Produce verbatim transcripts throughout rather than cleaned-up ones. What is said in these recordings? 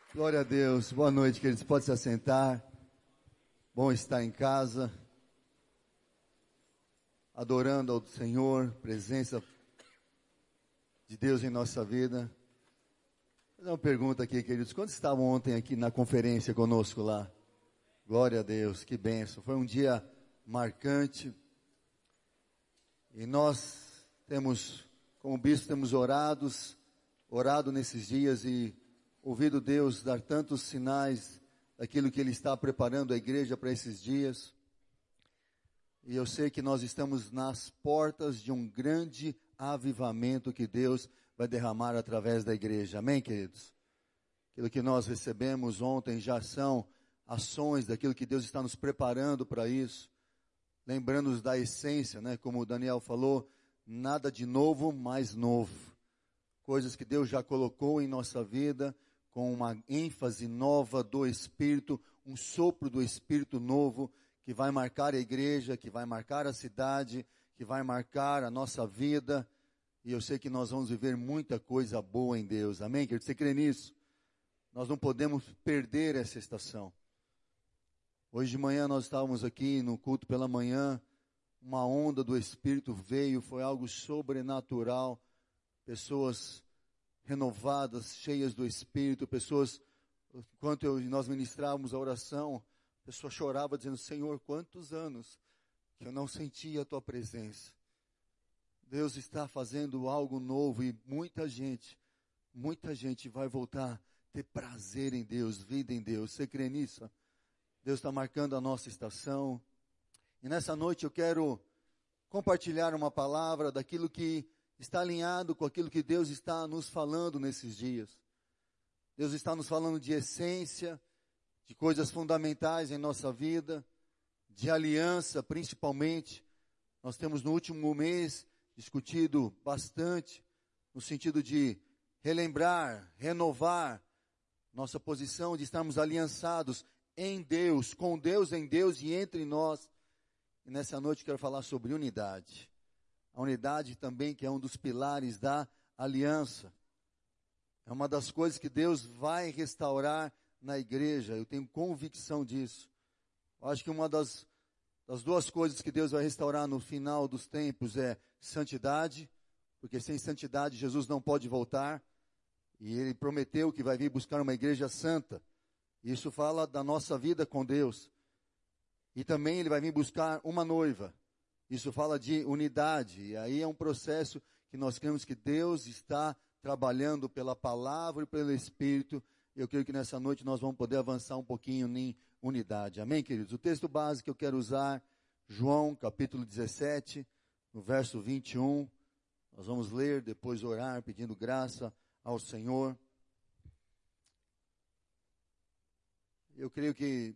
Glória a Deus, boa noite, queridos, pode se assentar, bom estar em casa, adorando ao Senhor, presença de Deus em nossa vida. Vou fazer uma pergunta aqui, queridos, quantos estavam ontem aqui na conferência conosco lá? Glória a Deus, que bênção, foi um dia marcante, e nós temos, como bispo, temos orados, orado nesses dias e ouvido Deus dar tantos sinais daquilo que Ele está preparando a igreja para esses dias. E eu sei que nós estamos nas portas de um grande avivamento que Deus vai derramar através da igreja. Amém, queridos? Aquilo que nós recebemos ontem já são ações daquilo que Deus está nos preparando para isso. Lembrando-nos da essência, né? Como o Daniel falou, nada de novo, mais novo. Coisas que Deus já colocou em nossa vida, com uma ênfase nova do Espírito, um sopro do Espírito novo, que vai marcar a igreja, que vai marcar a cidade, que vai marcar a nossa vida, e eu sei que nós vamos viver muita coisa boa em Deus, amém, querido? Você crê nisso? Nós não podemos perder essa estação. Hoje de manhã nós estávamos aqui no culto pela manhã, uma onda do Espírito veio, foi algo sobrenatural, pessoas renovadas, cheias do Espírito, pessoas, enquanto eu, nós ministrávamos a oração, a pessoa chorava dizendo, Senhor, quantos anos que eu não sentia a Tua presença. Deus está fazendo algo novo e muita gente, muita gente vai voltar a ter prazer em Deus, vida em Deus. Você crê nisso? Deus está marcando a nossa estação. E nessa noite eu quero compartilhar uma palavra daquilo que está alinhado com aquilo que Deus está nos falando nesses dias. Deus está nos falando de essência, de coisas fundamentais em nossa vida, de aliança principalmente. Nós temos no último mês discutido bastante, no sentido de relembrar, renovar nossa posição de estarmos aliançados em Deus, com Deus, em Deus e entre nós. E nessa noite eu quero falar sobre unidade. A unidade também, que é um dos pilares da aliança. É uma das coisas que Deus vai restaurar na igreja. Eu tenho convicção disso. Eu acho que uma das, das duas coisas que Deus vai restaurar no final dos tempos é santidade. Porque sem santidade Jesus não pode voltar. E Ele prometeu que vai vir buscar uma igreja santa. Isso fala da nossa vida com Deus. E também Ele vai vir buscar uma noiva. Isso fala de unidade, e aí é um processo que nós cremos que Deus está trabalhando pela palavra e pelo Espírito. Eu creio que nessa noite nós vamos poder avançar um pouquinho em unidade. Amém, queridos? O texto básico que eu quero usar, João, capítulo dezessete, no verso vinte e um. Nós vamos ler, depois orar, pedindo graça ao Senhor. Eu creio que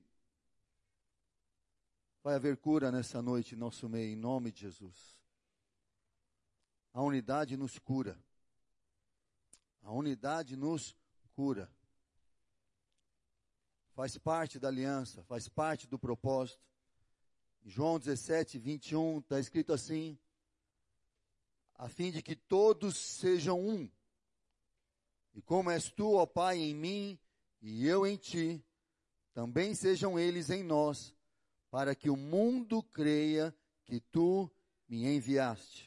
vai haver cura nessa noite em nosso meio, em nome de Jesus. A unidade nos cura. A unidade nos cura. Faz parte da aliança, faz parte do propósito. Em João dezessete, vinte e um, está escrito assim, a fim de que todos sejam um. E como és tu, ó Pai, em mim, e eu em ti, também sejam eles em nós, para que o mundo creia que tu me enviaste.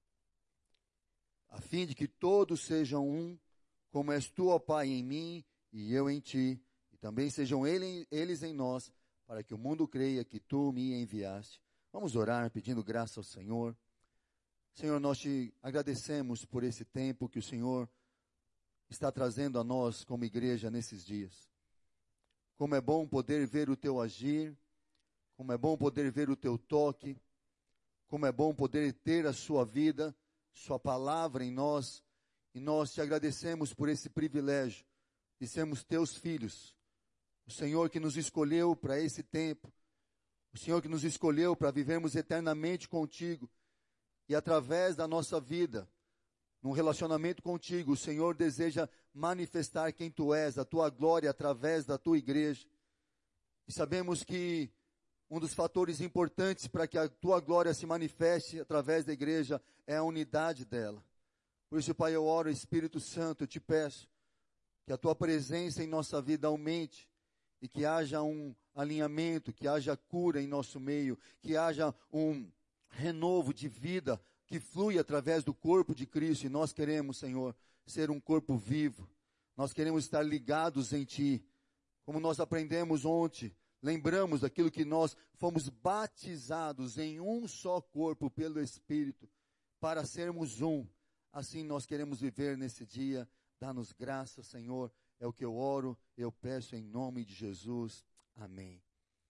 A fim de que todos sejam um, como és tu, ó Pai, em mim e eu em ti, e também sejam ele, eles em nós, para que o mundo creia que tu me enviaste. Vamos orar pedindo graça ao Senhor. Senhor, nós te agradecemos por esse tempo que o Senhor está trazendo a nós como igreja nesses dias. Como é bom poder ver o teu agir, como é bom poder ver o teu toque, como é bom poder ter a sua vida, sua palavra em nós, e nós te agradecemos por esse privilégio de sermos teus filhos. O Senhor que nos escolheu para esse tempo, o Senhor que nos escolheu para vivermos eternamente contigo, e através da nossa vida, num relacionamento contigo, o Senhor deseja manifestar quem tu és, a tua glória através da tua igreja. E sabemos que um dos fatores importantes para que a tua glória se manifeste através da igreja é a unidade dela. Por isso, Pai, eu oro, Espírito Santo, eu te peço que a Tua presença em nossa vida aumente e que haja um alinhamento, que haja cura em nosso meio, que haja um renovo de vida que flui através do corpo de Cristo. E nós queremos, Senhor, ser um corpo vivo. Nós queremos estar ligados em Ti. Como nós aprendemos ontem, lembramos daquilo que nós fomos batizados em um só corpo pelo Espírito, para sermos um. Assim nós queremos viver nesse dia. Dá-nos graça, Senhor. É o que eu oro, eu peço em nome de Jesus. Amém.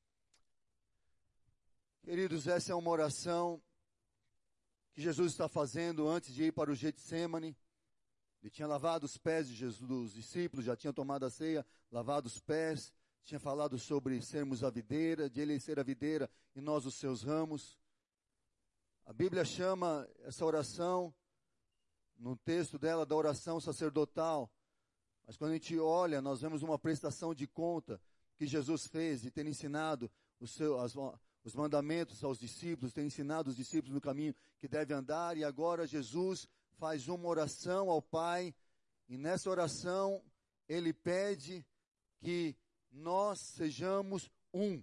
Queridos, essa é uma oração que Jesus está fazendo antes de ir para o Getsêmani. Ele tinha lavado os pés de Jesus, dos discípulos, já tinha tomado a ceia, lavado os pés, tinha falado sobre sermos a videira, de Ele ser a videira e nós os seus ramos. A Bíblia chama essa oração, no texto dela, da oração sacerdotal. Mas quando a gente olha, nós vemos uma prestação de conta que Jesus fez de ter ensinado os, seus, as, os mandamentos aos discípulos, ter ensinado os discípulos no caminho que deve andar, e agora Jesus faz uma oração ao Pai, e nessa oração Ele pede que nós sejamos um.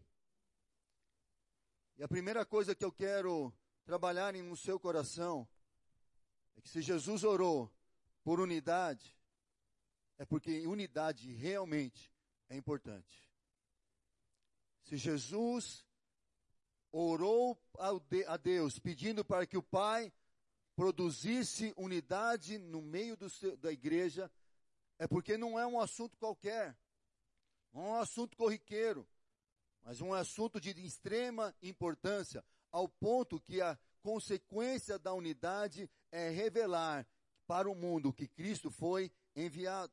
E a primeira coisa que eu quero trabalhar no seu coração é que se Jesus orou por unidade, é porque unidade realmente é importante. Se Jesus orou a Deus pedindo para que o Pai produzisse unidade no meio do seu, da igreja, é porque não é um assunto qualquer, não é um assunto corriqueiro, mas um assunto de extrema importância, ao ponto que a consequência da unidade é revelar para o mundo que Cristo foi enviado.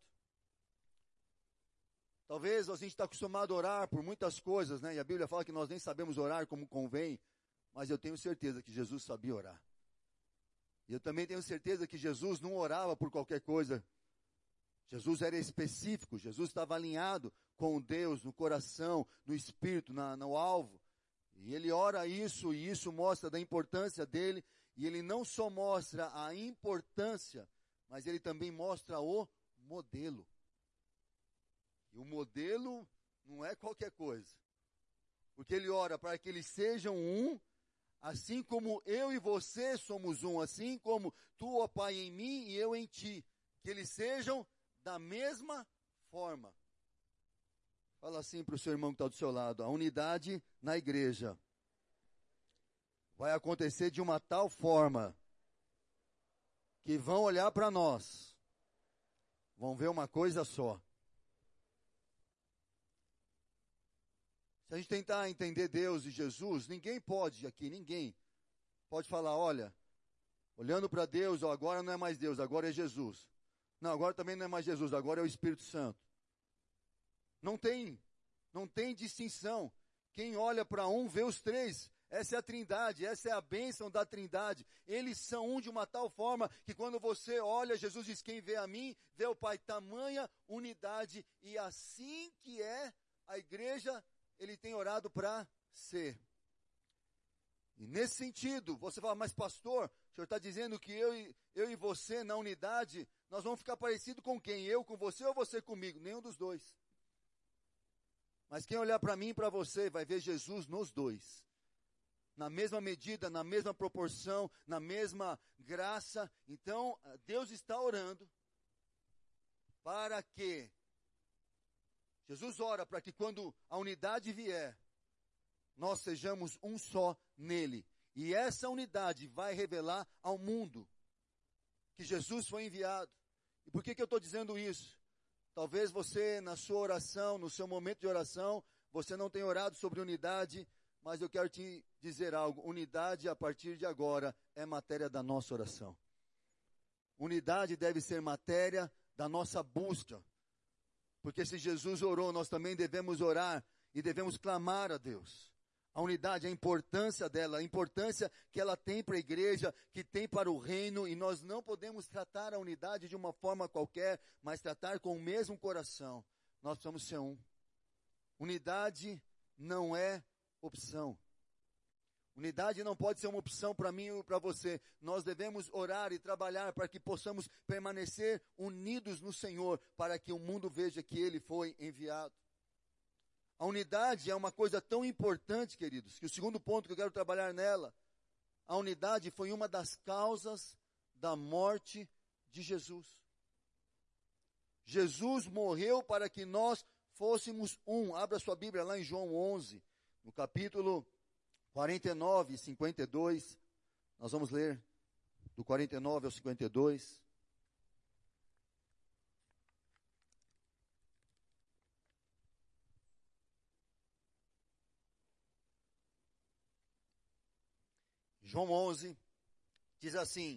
Talvez a gente está acostumado a orar por muitas coisas, né? E a Bíblia fala que nós nem sabemos orar como convém, mas eu tenho certeza que Jesus sabia orar. E eu também tenho certeza que Jesus não orava por qualquer coisa. Jesus era específico, Jesus estava alinhado com Deus, no coração, no espírito, na, no alvo. E ele ora isso, e isso mostra da importância dele. E ele não só mostra a importância, mas ele também mostra o modelo. E o modelo não é qualquer coisa. Porque ele ora para que eles sejam um, assim como eu e você somos um, assim como tu, ó Pai, em mim e eu em ti. Que eles sejam da mesma forma. Fala assim para o seu irmão que está do seu lado. A unidade na igreja vai acontecer de uma tal forma que vão olhar para nós, vão ver uma coisa só. Se a gente tentar entender Deus e Jesus, ninguém pode aqui, ninguém pode falar, olha, olhando para Deus, ó, agora não é mais Deus, agora é Jesus. Não, agora também não é mais Jesus, agora é o Espírito Santo. Não tem, não tem distinção. Quem olha para um vê os três. Essa é a trindade, essa é a bênção da trindade. Eles são um de uma tal forma que quando você olha, Jesus diz, quem vê a mim, vê o Pai. Tamanha unidade, e assim que é a igreja, ele tem orado para ser. E nesse sentido, você fala, mas pastor, o senhor está dizendo que eu e, eu e você na unidade, nós vamos ficar parecidos com quem? Eu com você ou você comigo? Nenhum dos dois. Mas quem olhar para mim e para você vai ver Jesus nos dois. Na mesma medida, na mesma proporção, na mesma graça. Então, Deus está orando para que, Jesus ora para que quando a unidade vier, nós sejamos um só nele. E essa unidade vai revelar ao mundo que Jesus foi enviado. E por que que eu estou dizendo isso? Talvez você, na sua oração, no seu momento de oração, você não tenha orado sobre unidade, mas eu quero te dizer algo. Unidade, a partir de agora, é matéria da nossa oração. Unidade deve ser matéria da nossa busca. Porque se Jesus orou, nós também devemos orar e devemos clamar a Deus. A unidade, a importância dela, a importância que ela tem para a igreja, que tem para o reino, e nós não podemos tratar a unidade de uma forma qualquer, mas tratar com o mesmo coração. Nós precisamos ser um. Unidade não é opção. Unidade não pode ser uma opção para mim ou para você. Nós devemos orar e trabalhar para que possamos permanecer unidos no Senhor, para que o mundo veja que Ele foi enviado. A unidade é uma coisa tão importante, queridos, que o segundo ponto que eu quero trabalhar nela, a unidade foi uma das causas da morte de Jesus. Jesus morreu para que nós fôssemos um. Abra sua Bíblia lá em João onze, no capítulo quarenta e nove e cinquenta e dois, nós vamos ler do quarenta e nove ao cinquenta e dois. João onze, diz assim,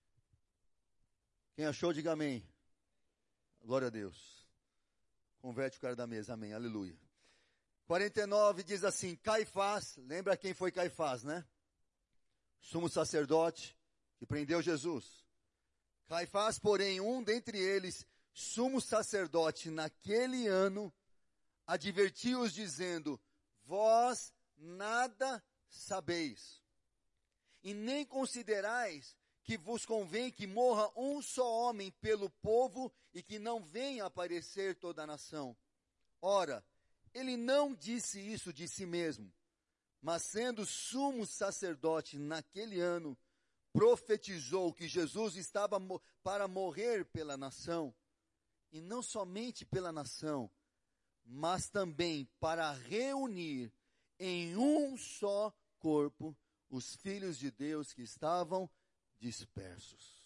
quem achou, diga amém. Glória a Deus. Converte o cara da mesa, amém, aleluia. quarenta e nove diz assim, Caifás, lembra quem foi Caifás, né? Sumo sacerdote que prendeu Jesus. Caifás, porém, um dentre eles, sumo sacerdote naquele ano, advertiu-os dizendo, vós nada sabeis, e nem considerais que vos convém que morra um só homem pelo povo e que não venha aparecer toda a nação. Ora, ele não disse isso de si mesmo, mas sendo sumo sacerdote naquele ano, profetizou que Jesus estava mo- para morrer pela nação, e não somente pela nação, mas também para reunir em um só corpo os filhos de Deus que estavam dispersos.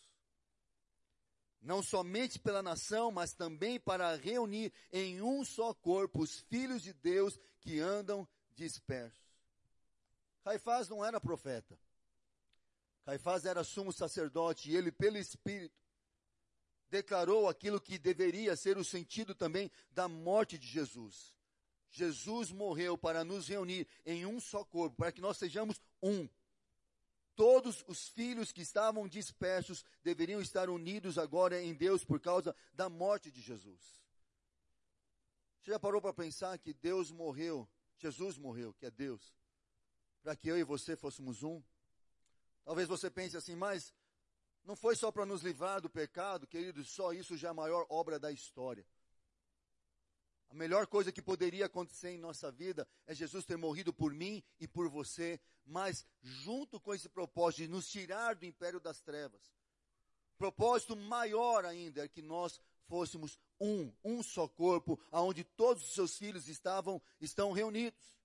Não somente pela nação, mas também para reunir em um só corpo os filhos de Deus que andam dispersos. Caifás não era profeta. Caifás era sumo sacerdote e ele, pelo Espírito, declarou aquilo que deveria ser o sentido também da morte de Jesus. Jesus morreu para nos reunir em um só corpo, para que nós sejamos um. Todos os filhos que estavam dispersos deveriam estar unidos agora em Deus por causa da morte de Jesus. Você já parou para pensar que Deus morreu, Jesus morreu, que é Deus, para que eu e você fôssemos um? Talvez você pense assim, mas não foi só para nos livrar do pecado, queridos, só isso já é a maior obra da história. A melhor coisa que poderia acontecer em nossa vida é Jesus ter morrido por mim e por você, mas junto com esse propósito de nos tirar do império das trevas. Propósito maior ainda é que nós fôssemos um, um só corpo, onde todos os seus filhos estavam, estão reunidos.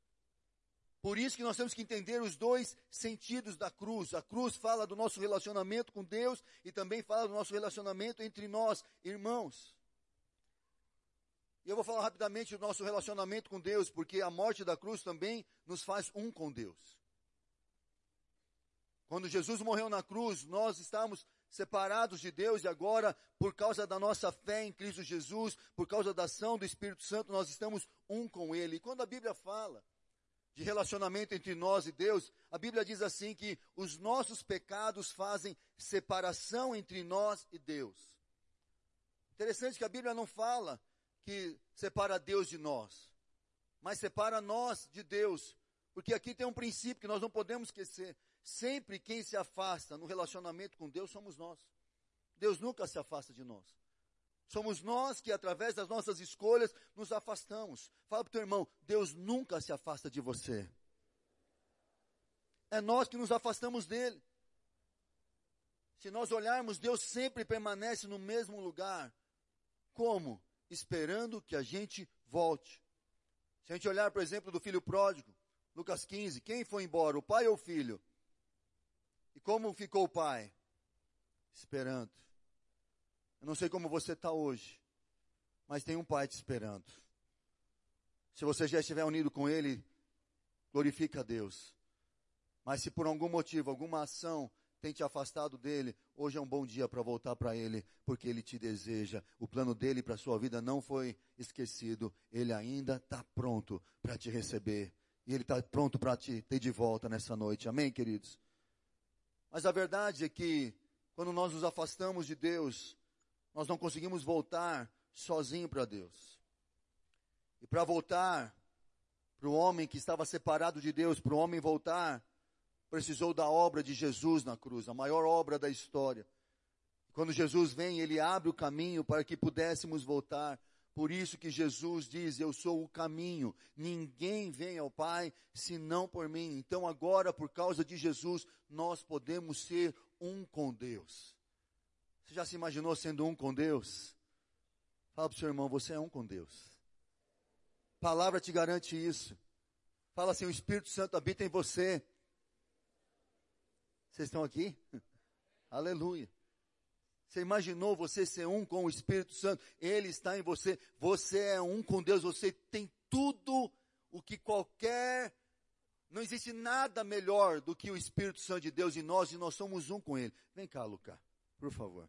Por isso que nós temos que entender os dois sentidos da cruz. A cruz fala do nosso relacionamento com Deus e também fala do nosso relacionamento entre nós, irmãos. E eu vou falar rapidamente do nosso relacionamento com Deus, porque a morte da cruz também nos faz um com Deus. Quando Jesus morreu na cruz, nós estávamos separados de Deus e agora, por causa da nossa fé em Cristo Jesus, por causa da ação do Espírito Santo, nós estamos um com Ele. E quando a Bíblia fala de relacionamento entre nós e Deus, a Bíblia diz assim que os nossos pecados fazem separação entre nós e Deus. Interessante que a Bíblia não fala que separa Deus de nós, mas separa nós de Deus, porque aqui tem um princípio que nós não podemos esquecer, sempre quem se afasta no relacionamento com Deus somos nós, Deus nunca se afasta de nós, somos nós que através das nossas escolhas nos afastamos. Fala para o teu irmão, Deus nunca se afasta de você, é nós que nos afastamos dele. Se nós olharmos, Deus sempre permanece no mesmo lugar, como? Esperando que a gente volte. Se a gente olhar, por exemplo, do filho pródigo, Lucas quinze, quem foi embora, o pai ou o filho? E como ficou o pai? Esperando. Eu não sei como você está hoje, mas tem um pai te esperando. Se você já estiver unido com ele, glorifica a Deus. Mas se por algum motivo, alguma ação tem te afastado dele, hoje é um bom dia para voltar para ele, porque ele te deseja. O plano dele para a sua vida não foi esquecido, ele ainda está pronto para te receber, e ele está pronto para te ter de volta nessa noite, amém, queridos? Mas a verdade é que, quando nós nos afastamos de Deus, nós não conseguimos voltar sozinho para Deus. E para voltar, para o homem que estava separado de Deus, para o homem voltar, precisou da obra de Jesus na cruz, a maior obra da história. Quando Jesus vem, ele abre o caminho para que pudéssemos voltar. Por isso que Jesus diz, eu sou o caminho, ninguém vem ao Pai senão por mim. Então agora, por causa de Jesus, nós podemos ser um com Deus. Você já se imaginou sendo um com Deus? Fala para o seu irmão, você é um com Deus. A palavra te garante isso. Fala assim, o Espírito Santo habita em você. Vocês estão aqui? Aleluia. Você imaginou você ser um com o Espírito Santo? Ele está em você. Você é um com Deus. Você tem tudo o que qualquer... Não existe nada melhor do que o Espírito Santo de Deus em nós. E nós somos um com Ele. Vem cá, Luca. Por favor.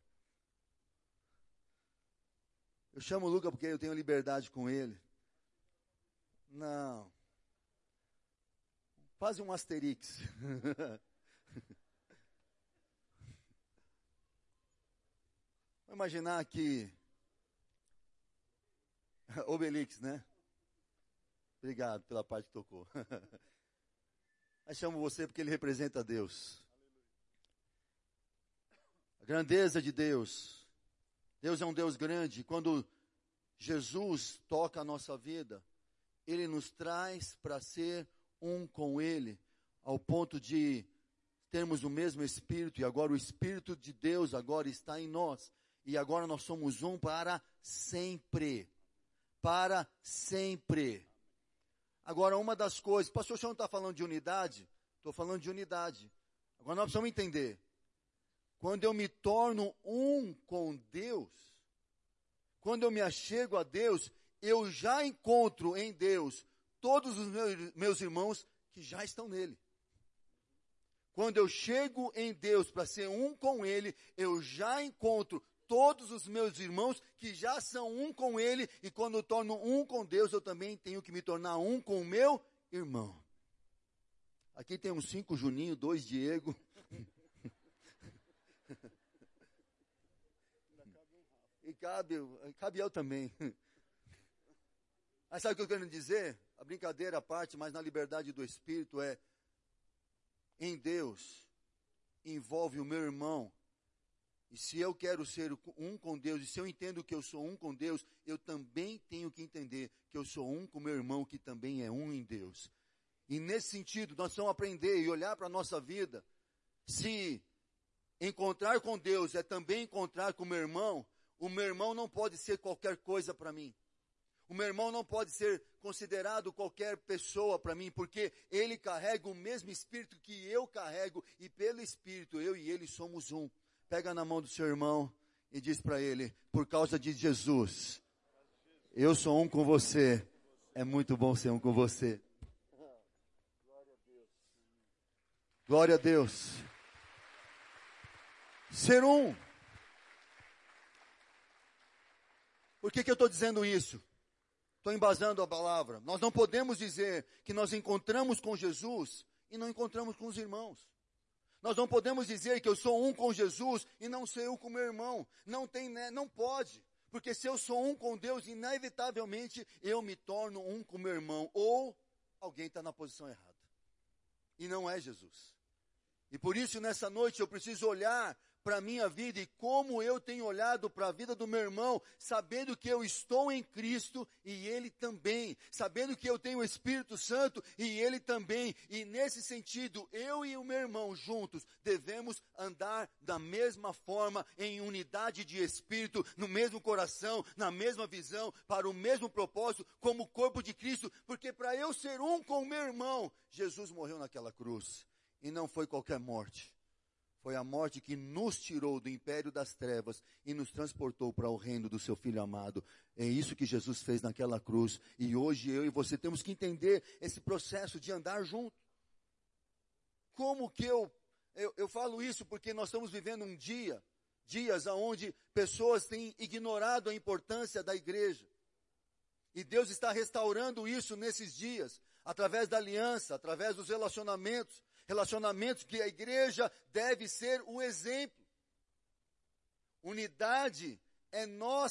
Eu chamo o Luca porque eu tenho liberdade com ele. Não. Faz um asterix. Vou imaginar que... Obelix, né? Obrigado pela parte que tocou. Mas chamo você porque ele representa Deus. A grandeza de Deus. Deus é um Deus grande. Quando Jesus toca a nossa vida, Ele nos traz para ser um com Ele, ao ponto de termos o mesmo Espírito, e agora o Espírito de Deus agora está em nós. E agora nós somos um para sempre. Para sempre. Agora, uma das coisas... Pastor, o senhor não está falando de unidade? Estou falando de unidade. Agora nós precisamos entender. Quando eu me torno um com Deus, quando eu me achego a Deus, eu já encontro em Deus todos os meus, meus irmãos que já estão nele. Quando eu chego em Deus para ser um com Ele, eu já encontro todos os meus irmãos que já são um com Ele, e quando eu torno um com Deus, eu também tenho que me tornar um com o meu irmão. Aqui tem uns cinco Juninho, dois Diego. E cabe, cabe eu também. Mas sabe o que eu quero dizer? A brincadeira à parte, mas na liberdade do Espírito é, em Deus, envolve o meu irmão. E se eu quero ser um com Deus, e se eu entendo que eu sou um com Deus, eu também tenho que entender que eu sou um com meu irmão, que também é um em Deus. E nesse sentido, nós precisamos aprender e olhar para a nossa vida. Se encontrar com Deus é também encontrar com o meu irmão, o meu irmão não pode ser qualquer coisa para mim. O meu irmão não pode ser considerado qualquer pessoa para mim, porque ele carrega o mesmo Espírito que eu carrego, e pelo Espírito eu e ele somos um. Pega na mão do seu irmão e diz para ele, por causa de Jesus, eu sou um com você. É muito bom ser um com você. Glória a Deus. Ser um. Por que que eu estou dizendo isso? Estou embasando a palavra. Nós não podemos dizer que nós encontramos com Jesus e não encontramos com os irmãos. Nós não podemos dizer que eu sou um com Jesus e não ser um com meu irmão. Não tem, né? Não pode. Porque se eu sou um com Deus, inevitavelmente eu me torno um com meu irmão. Ou alguém está na posição errada. E não é Jesus. E por isso nessa noite eu preciso olhar para a minha vida e como eu tenho olhado para a vida do meu irmão, sabendo que eu estou em Cristo e ele também, sabendo que eu tenho o Espírito Santo e ele também, e nesse sentido, eu e o meu irmão juntos devemos andar da mesma forma, em unidade de Espírito, no mesmo coração, na mesma visão, para o mesmo propósito, como o corpo de Cristo, porque para eu ser um com o meu irmão, Jesus morreu naquela cruz, e não foi qualquer morte. Foi a morte que nos tirou do império das trevas e nos transportou para o reino do seu Filho amado. É isso que Jesus fez naquela cruz. E hoje eu e você temos que entender esse processo de andar junto. Como que eu, eu, eu falo isso porque nós estamos vivendo um dia, dias onde pessoas têm ignorado a importância da igreja. E Deus está restaurando isso nesses dias, através da aliança, através dos relacionamentos. Relacionamentos que a igreja deve ser o exemplo. Unidade é nossa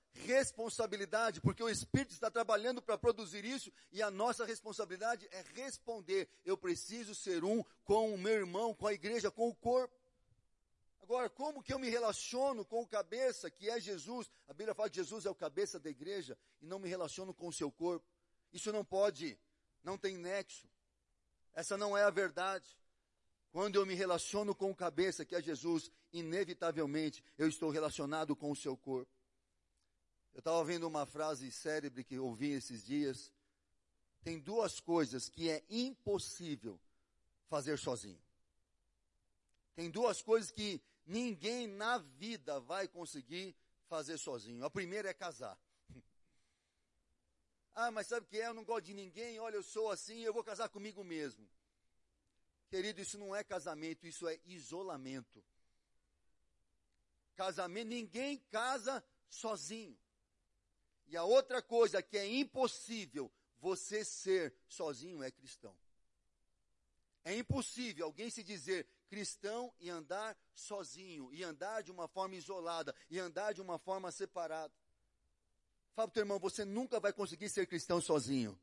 responsabilidade, porque o Espírito está trabalhando para produzir isso, e a nossa responsabilidade é responder. Eu preciso ser um com o meu irmão, com a igreja, com o corpo. Agora, como que eu me relaciono com o cabeça, que é Jesus? A Bíblia fala que Jesus é o cabeça da igreja, e não me relaciono com o seu corpo. Isso não pode, não tem nexo. Essa não é a verdade. Quando eu me relaciono com o cabeça, que é Jesus, inevitavelmente eu estou relacionado com o seu corpo. Eu estava vendo uma frase célebre que ouvi esses dias. Tem duas coisas que é impossível fazer sozinho. Tem duas coisas que ninguém na vida vai conseguir fazer sozinho. A primeira é casar. Ah, mas sabe o que é? Eu não gosto de ninguém, olha, eu sou assim, eu vou casar comigo mesmo. Querido, isso não é casamento, isso é isolamento. Casamento, ninguém casa sozinho. E a outra coisa que é impossível você ser sozinho é cristão. É impossível alguém se dizer cristão e andar sozinho, e andar de uma forma isolada, e andar de uma forma separada. Fala para o teu irmão, você nunca vai conseguir ser cristão sozinho.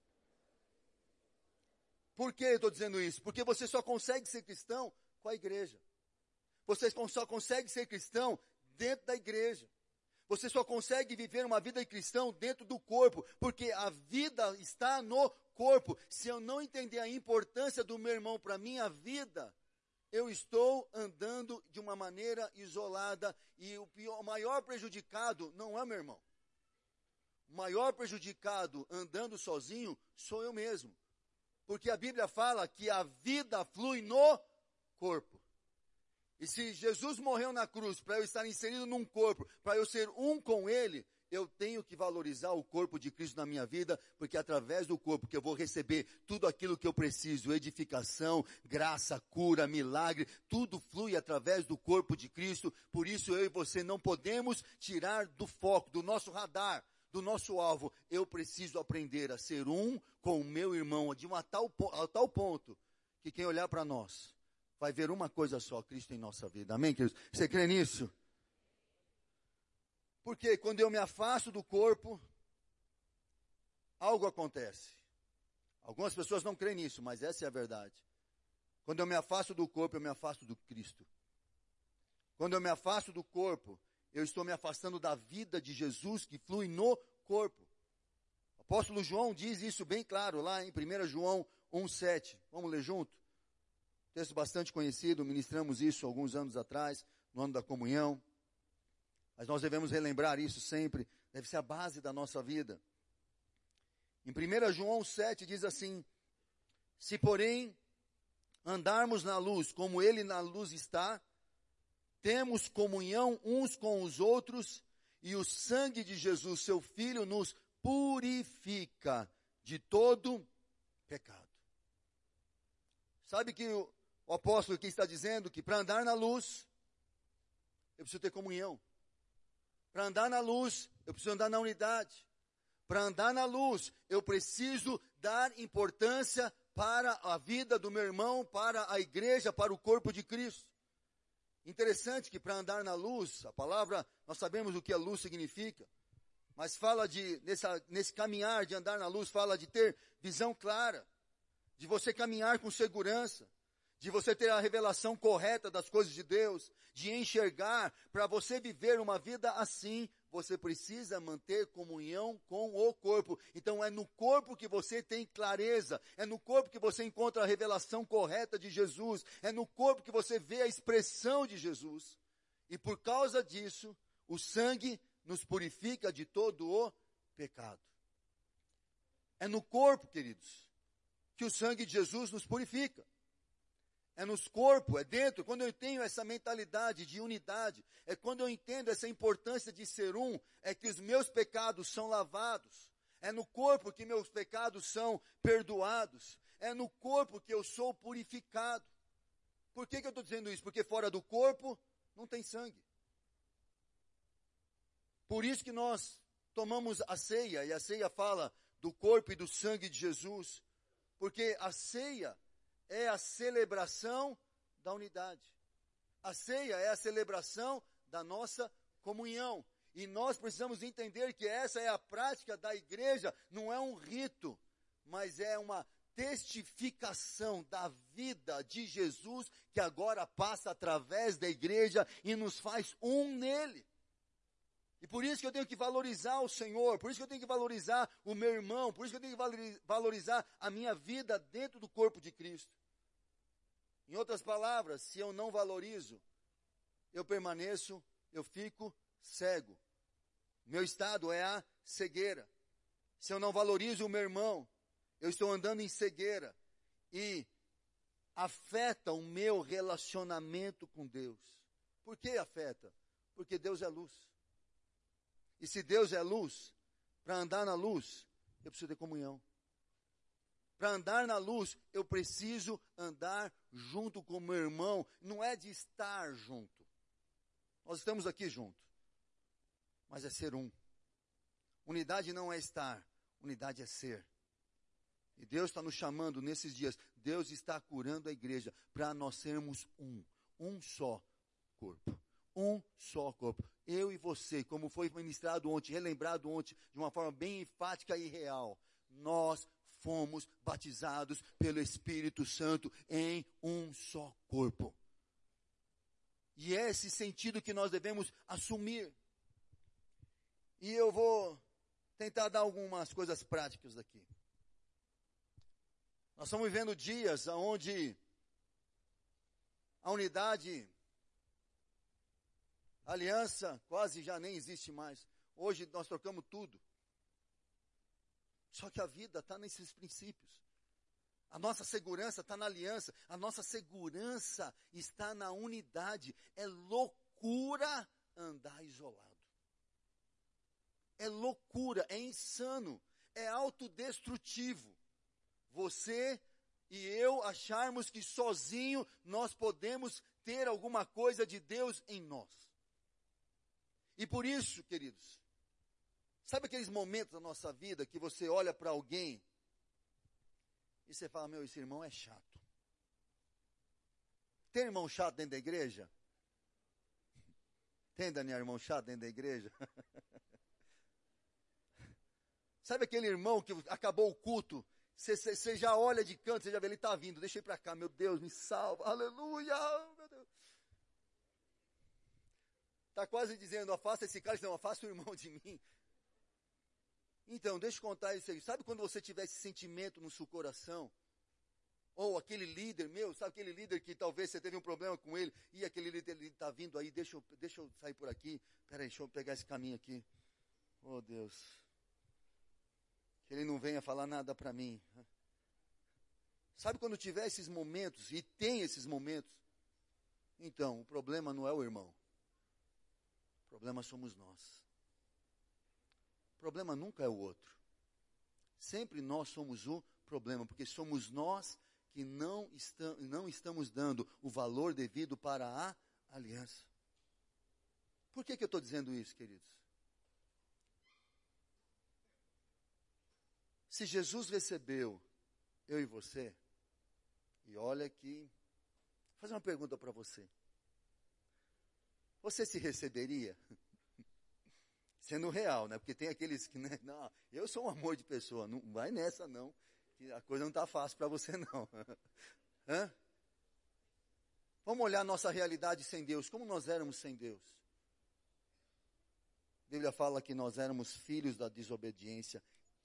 Por que eu estou dizendo isso? Porque você só consegue ser cristão com a igreja. Você só consegue ser cristão dentro da igreja. Você só consegue viver uma vida de cristão dentro do corpo, porque a vida está no corpo. Se eu não entender a importância do meu irmão para a minha vida, eu estou andando de uma maneira isolada, e o, pior, o maior prejudicado não é meu irmão. O maior prejudicado andando sozinho sou eu mesmo. Porque a Bíblia fala que a vida flui no corpo. E se Jesus morreu na cruz para eu estar inserido num corpo, para eu ser um com Ele, eu tenho que valorizar o corpo de Cristo na minha vida, porque é através do corpo que eu vou receber tudo aquilo que eu preciso, edificação, graça, cura, milagre, tudo flui através do corpo de Cristo. Por isso eu e você não podemos tirar do foco, do nosso radar, do nosso alvo. Eu preciso aprender a ser um com o meu irmão, de uma tal, a tal ponto, que quem olhar para nós vai ver uma coisa só, Cristo em nossa vida. Amém, queridos? Você crê nisso? Porque quando eu me afasto do corpo, algo acontece. Algumas pessoas não creem nisso, mas essa é a verdade. Quando eu me afasto do corpo, eu me afasto do Cristo. Quando eu me afasto do corpo, eu estou me afastando da vida de Jesus que flui no corpo. O apóstolo João diz isso bem claro lá em primeiro João um, sete. Vamos ler junto? Texto bastante conhecido, ministramos isso alguns anos atrás, no ano da comunhão. Mas nós devemos relembrar isso sempre, deve ser a base da nossa vida. Em primeiro João um, sete diz assim: se porém andarmos na luz como ele na luz está, temos comunhão uns com os outros, e o sangue de Jesus, seu Filho, nos purifica de todo pecado. Sabe que o, o apóstolo aqui está dizendo que para andar na luz, eu preciso ter comunhão. Para andar na luz, eu preciso andar na unidade. Para andar na luz, eu preciso dar importância para a vida do meu irmão, para a igreja, para o corpo de Cristo. Interessante que para andar na luz, a palavra, nós sabemos o que a luz significa, mas fala de, nessa, nesse caminhar de andar na luz, fala de ter visão clara, de você caminhar com segurança, de você ter a revelação correta das coisas de Deus, de enxergar. Para você viver uma vida assim, você precisa manter comunhão com o corpo. Então é no corpo que você tem clareza, é no corpo que você encontra a revelação correta de Jesus, é no corpo que você vê a expressão de Jesus. E por causa disso, o sangue nos purifica de todo o pecado. É no corpo, queridos, que o sangue de Jesus nos purifica. É nos corpos, é dentro. Quando eu tenho essa mentalidade de unidade, é quando eu entendo essa importância de ser um, é que os meus pecados são lavados. É no corpo que meus pecados são perdoados. É no corpo que eu sou purificado. Por que que eu estou dizendo isso? Porque fora do corpo não tem sangue. Por isso que nós tomamos a ceia, e a ceia fala do corpo e do sangue de Jesus. Porque a ceia é a celebração da unidade. A ceia é a celebração da nossa comunhão. E nós precisamos entender que essa é a prática da igreja, não é um rito, mas é uma testificação da vida de Jesus, que agora passa através da igreja e nos faz um nele. E por isso que eu tenho que valorizar o Senhor, por isso que eu tenho que valorizar o meu irmão, por isso que eu tenho que valorizar a minha vida dentro do corpo de Cristo. Em outras palavras, se eu não valorizo, eu permaneço, eu fico cego. Meu estado é a cegueira. Se eu não valorizo o meu irmão, eu estou andando em cegueira. E afeta o meu relacionamento com Deus. Por que afeta? Porque Deus é luz. E se Deus é luz, para andar na luz, eu preciso ter comunhão. Para andar na luz, eu preciso andar junto com o meu irmão. Não é de estar junto. Nós estamos aqui juntos. Mas é ser um. Unidade não é estar, unidade é ser. E Deus está nos chamando nesses dias. Deus está curando a igreja para nós sermos um. Um só corpo. Um só corpo. Eu e você, como foi ministrado ontem, relembrado ontem, de uma forma bem enfática e real. Nós fomos batizados pelo Espírito Santo em um só corpo. E é esse sentido que nós devemos assumir. E eu vou tentar dar algumas coisas práticas aqui. Nós estamos vivendo dias onde a unidade, a aliança quase já nem existe mais. Hoje nós trocamos tudo. Só que a vida está nesses princípios. A nossa segurança está na aliança. A nossa segurança está na unidade. É loucura andar isolado. É loucura, é insano, é autodestrutivo. Você e eu acharmos que sozinho nós podemos ter alguma coisa de Deus em nós. E por isso, queridos, sabe aqueles momentos da nossa vida que você olha para alguém e você fala, meu, esse irmão é chato. Tem irmão chato dentro da igreja? Tem, Daniel, irmão chato dentro da igreja? Sabe aquele irmão que acabou o culto, você já olha de canto, você já vê, ele está vindo, deixa eu ir para cá, meu Deus, me salva, aleluia, meu Deus. Está quase dizendo, afasta esse cara, não, afasta o irmão de mim. Então, deixa eu contar isso aí. Sabe quando você tiver esse sentimento no seu coração? Ou aquele líder, meu, sabe aquele líder que talvez você teve um problema com ele, e aquele líder está vindo aí, deixa eu, deixa eu sair por aqui, peraí, deixa eu pegar esse caminho aqui. Oh, Deus. Que ele não venha falar nada para mim. Sabe quando tiver esses momentos, e tem esses momentos, então, o problema não é o irmão. O problema somos nós. O problema nunca é o outro. Sempre nós somos o problema, porque somos nós que não, estam, não estamos dando o valor devido para a aliança. Por que que eu estou dizendo isso, queridos? Se Jesus recebeu eu e você, e olha aqui, vou fazer uma pergunta para você. Você se receberia? Sendo real, né? Porque tem aqueles que, né? Não, eu sou um amor de pessoa, não vai nessa não, que a coisa não está fácil para você não. Hã? Vamos olhar a nossa realidade sem Deus, como nós éramos sem Deus. A Bíblia fala que nós éramos filhos da desobediência,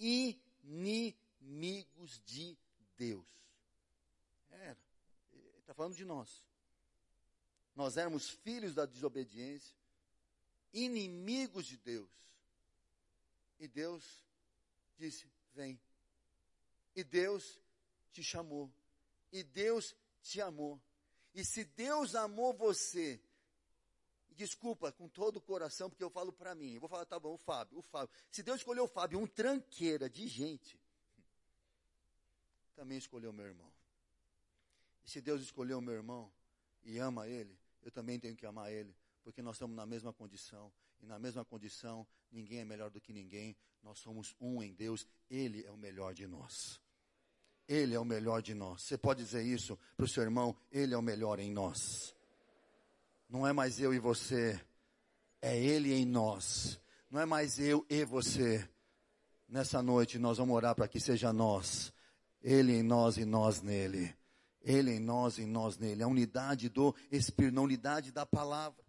inimigos de Deus. Era, está falando de nós. Nós éramos filhos da desobediência, inimigos de Deus. E Deus disse, vem. E Deus te chamou. E Deus te amou. E se Deus amou você, desculpa, com todo o coração, porque eu falo para mim, eu vou falar, tá bom, o Fábio, o Fábio. Se Deus escolheu o Fábio, um tranqueira de gente, também escolheu meu irmão. E se Deus escolheu meu irmão e ama ele, eu também tenho que amar ele, porque nós estamos na mesma condição. E na mesma condição, ninguém é melhor do que ninguém. Nós somos um em Deus. Ele é o melhor de nós. Ele é o melhor de nós. Você pode dizer isso para o seu irmão? Ele é o melhor em nós. Não é mais eu e você. É Ele em nós. Não é mais eu e você. Nessa noite nós vamos orar para que seja nós. Ele em nós e nós nele. Ele em nós e nós nele. A unidade do Espírito, a unidade da palavra.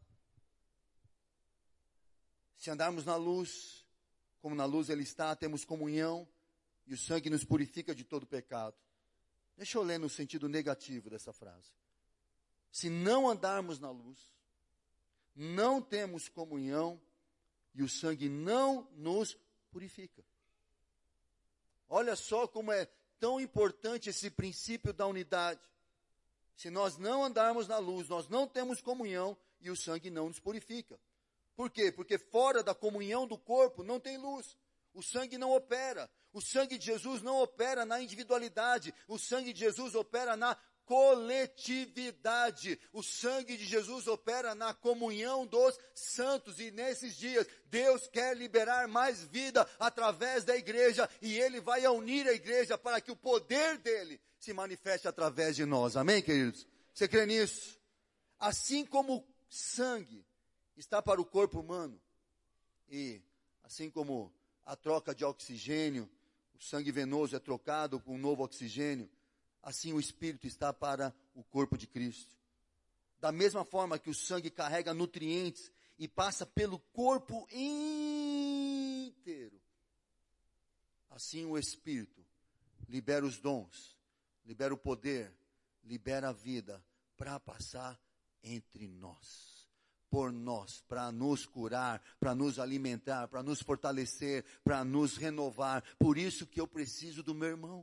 Se andarmos na luz, como na luz Ele está, temos comunhão e o sangue nos purifica de todo pecado. Deixa eu ler no sentido negativo dessa frase. Se não andarmos na luz, não temos comunhão e o sangue não nos purifica. Olha só como é tão importante esse princípio da unidade. Se nós não andarmos na luz, nós não temos comunhão e o sangue não nos purifica. Por quê? Porque fora da comunhão do corpo não tem luz. O sangue não opera. O sangue de Jesus não opera na individualidade. O sangue de Jesus opera na coletividade. O sangue de Jesus opera na comunhão dos santos. E nesses dias, Deus quer liberar mais vida através da igreja. E Ele vai unir a igreja para que o poder dEle se manifeste através de nós. Amém, queridos? Você crê nisso? Assim como o sangue está para o corpo humano, e assim como a troca de oxigênio, o sangue venoso é trocado por um novo oxigênio, assim o Espírito está para o corpo de Cristo. Da mesma forma que o sangue carrega nutrientes e passa pelo corpo inteiro, assim o Espírito libera os dons, libera o poder, libera a vida para passar entre nós. Por nós, para nos curar, para nos alimentar, para nos fortalecer, para nos renovar. Por isso que eu preciso do meu irmão.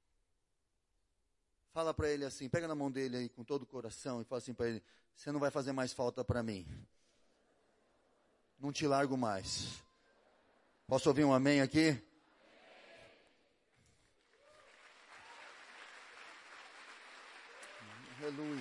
Fala para ele assim, pega na mão dele aí com todo o coração e fala assim para ele, você não vai fazer mais falta para mim. Não te largo mais. Posso ouvir um amém aqui? Aleluia.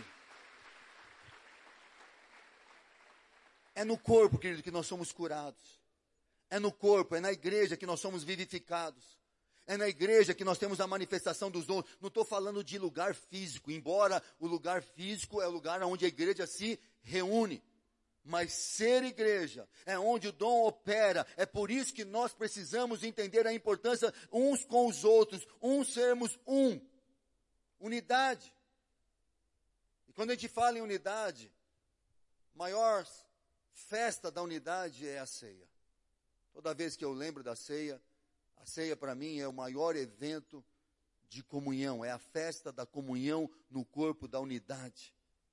É no corpo, querido, que nós somos curados. É no corpo, é na igreja que nós somos vivificados. É na igreja que nós temos a manifestação dos dons. Não estou falando de lugar físico, embora o lugar físico é o lugar onde a igreja se reúne. Mas ser igreja é onde o dom opera. É por isso que nós precisamos entender a importância uns com os outros. Uns sermos um. Unidade. E quando a gente fala em unidade, maior festa da unidade é a ceia. Toda vez que eu lembro da ceia, a ceia para mim é o maior evento de comunhão, é a festa da comunhão no corpo da unidade.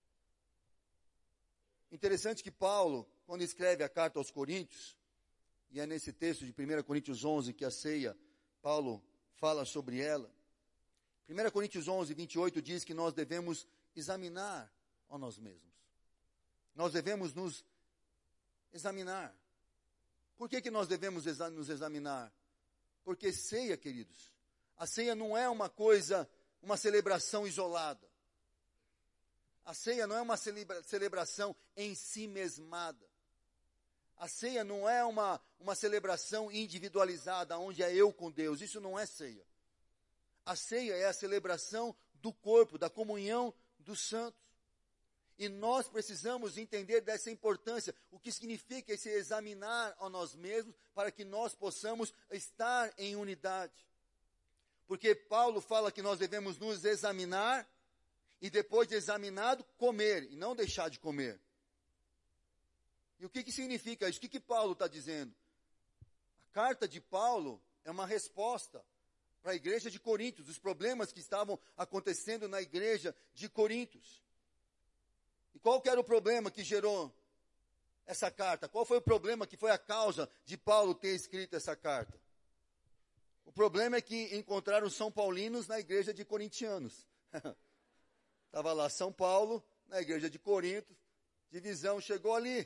Interessante que Paulo, quando escreve a carta aos Coríntios, e é nesse texto de primeira Coríntios onze que a ceia, Paulo fala sobre ela. primeira Coríntios onze, vinte e oito diz que nós devemos examinar a nós mesmos. Nós devemos nos examinar. Por que que nós devemos exa- nos examinar? Porque ceia, queridos, a ceia não é uma coisa, uma celebração isolada. A ceia não é uma celebra- celebração em si mesmada. A ceia não é uma, uma celebração individualizada, onde é eu com Deus. Isso não é ceia. A ceia é a celebração do corpo, da comunhão dos santos. E nós precisamos entender dessa importância, o que significa esse examinar a nós mesmos, para que nós possamos estar em unidade. Porque Paulo fala que nós devemos nos examinar, e depois de examinado, comer, e não deixar de comer. E o que, que significa isso? O que, que Paulo está dizendo? A carta de Paulo é uma resposta para a igreja de Coríntios, os problemas que estavam acontecendo na igreja de Coríntios. E qual que era o problema que gerou essa carta? Qual foi o problema que foi a causa de Paulo ter escrito essa carta? O problema é que encontraram São Paulinos na igreja de corintianos. Estava lá São Paulo, na igreja de Corinto, divisão chegou ali.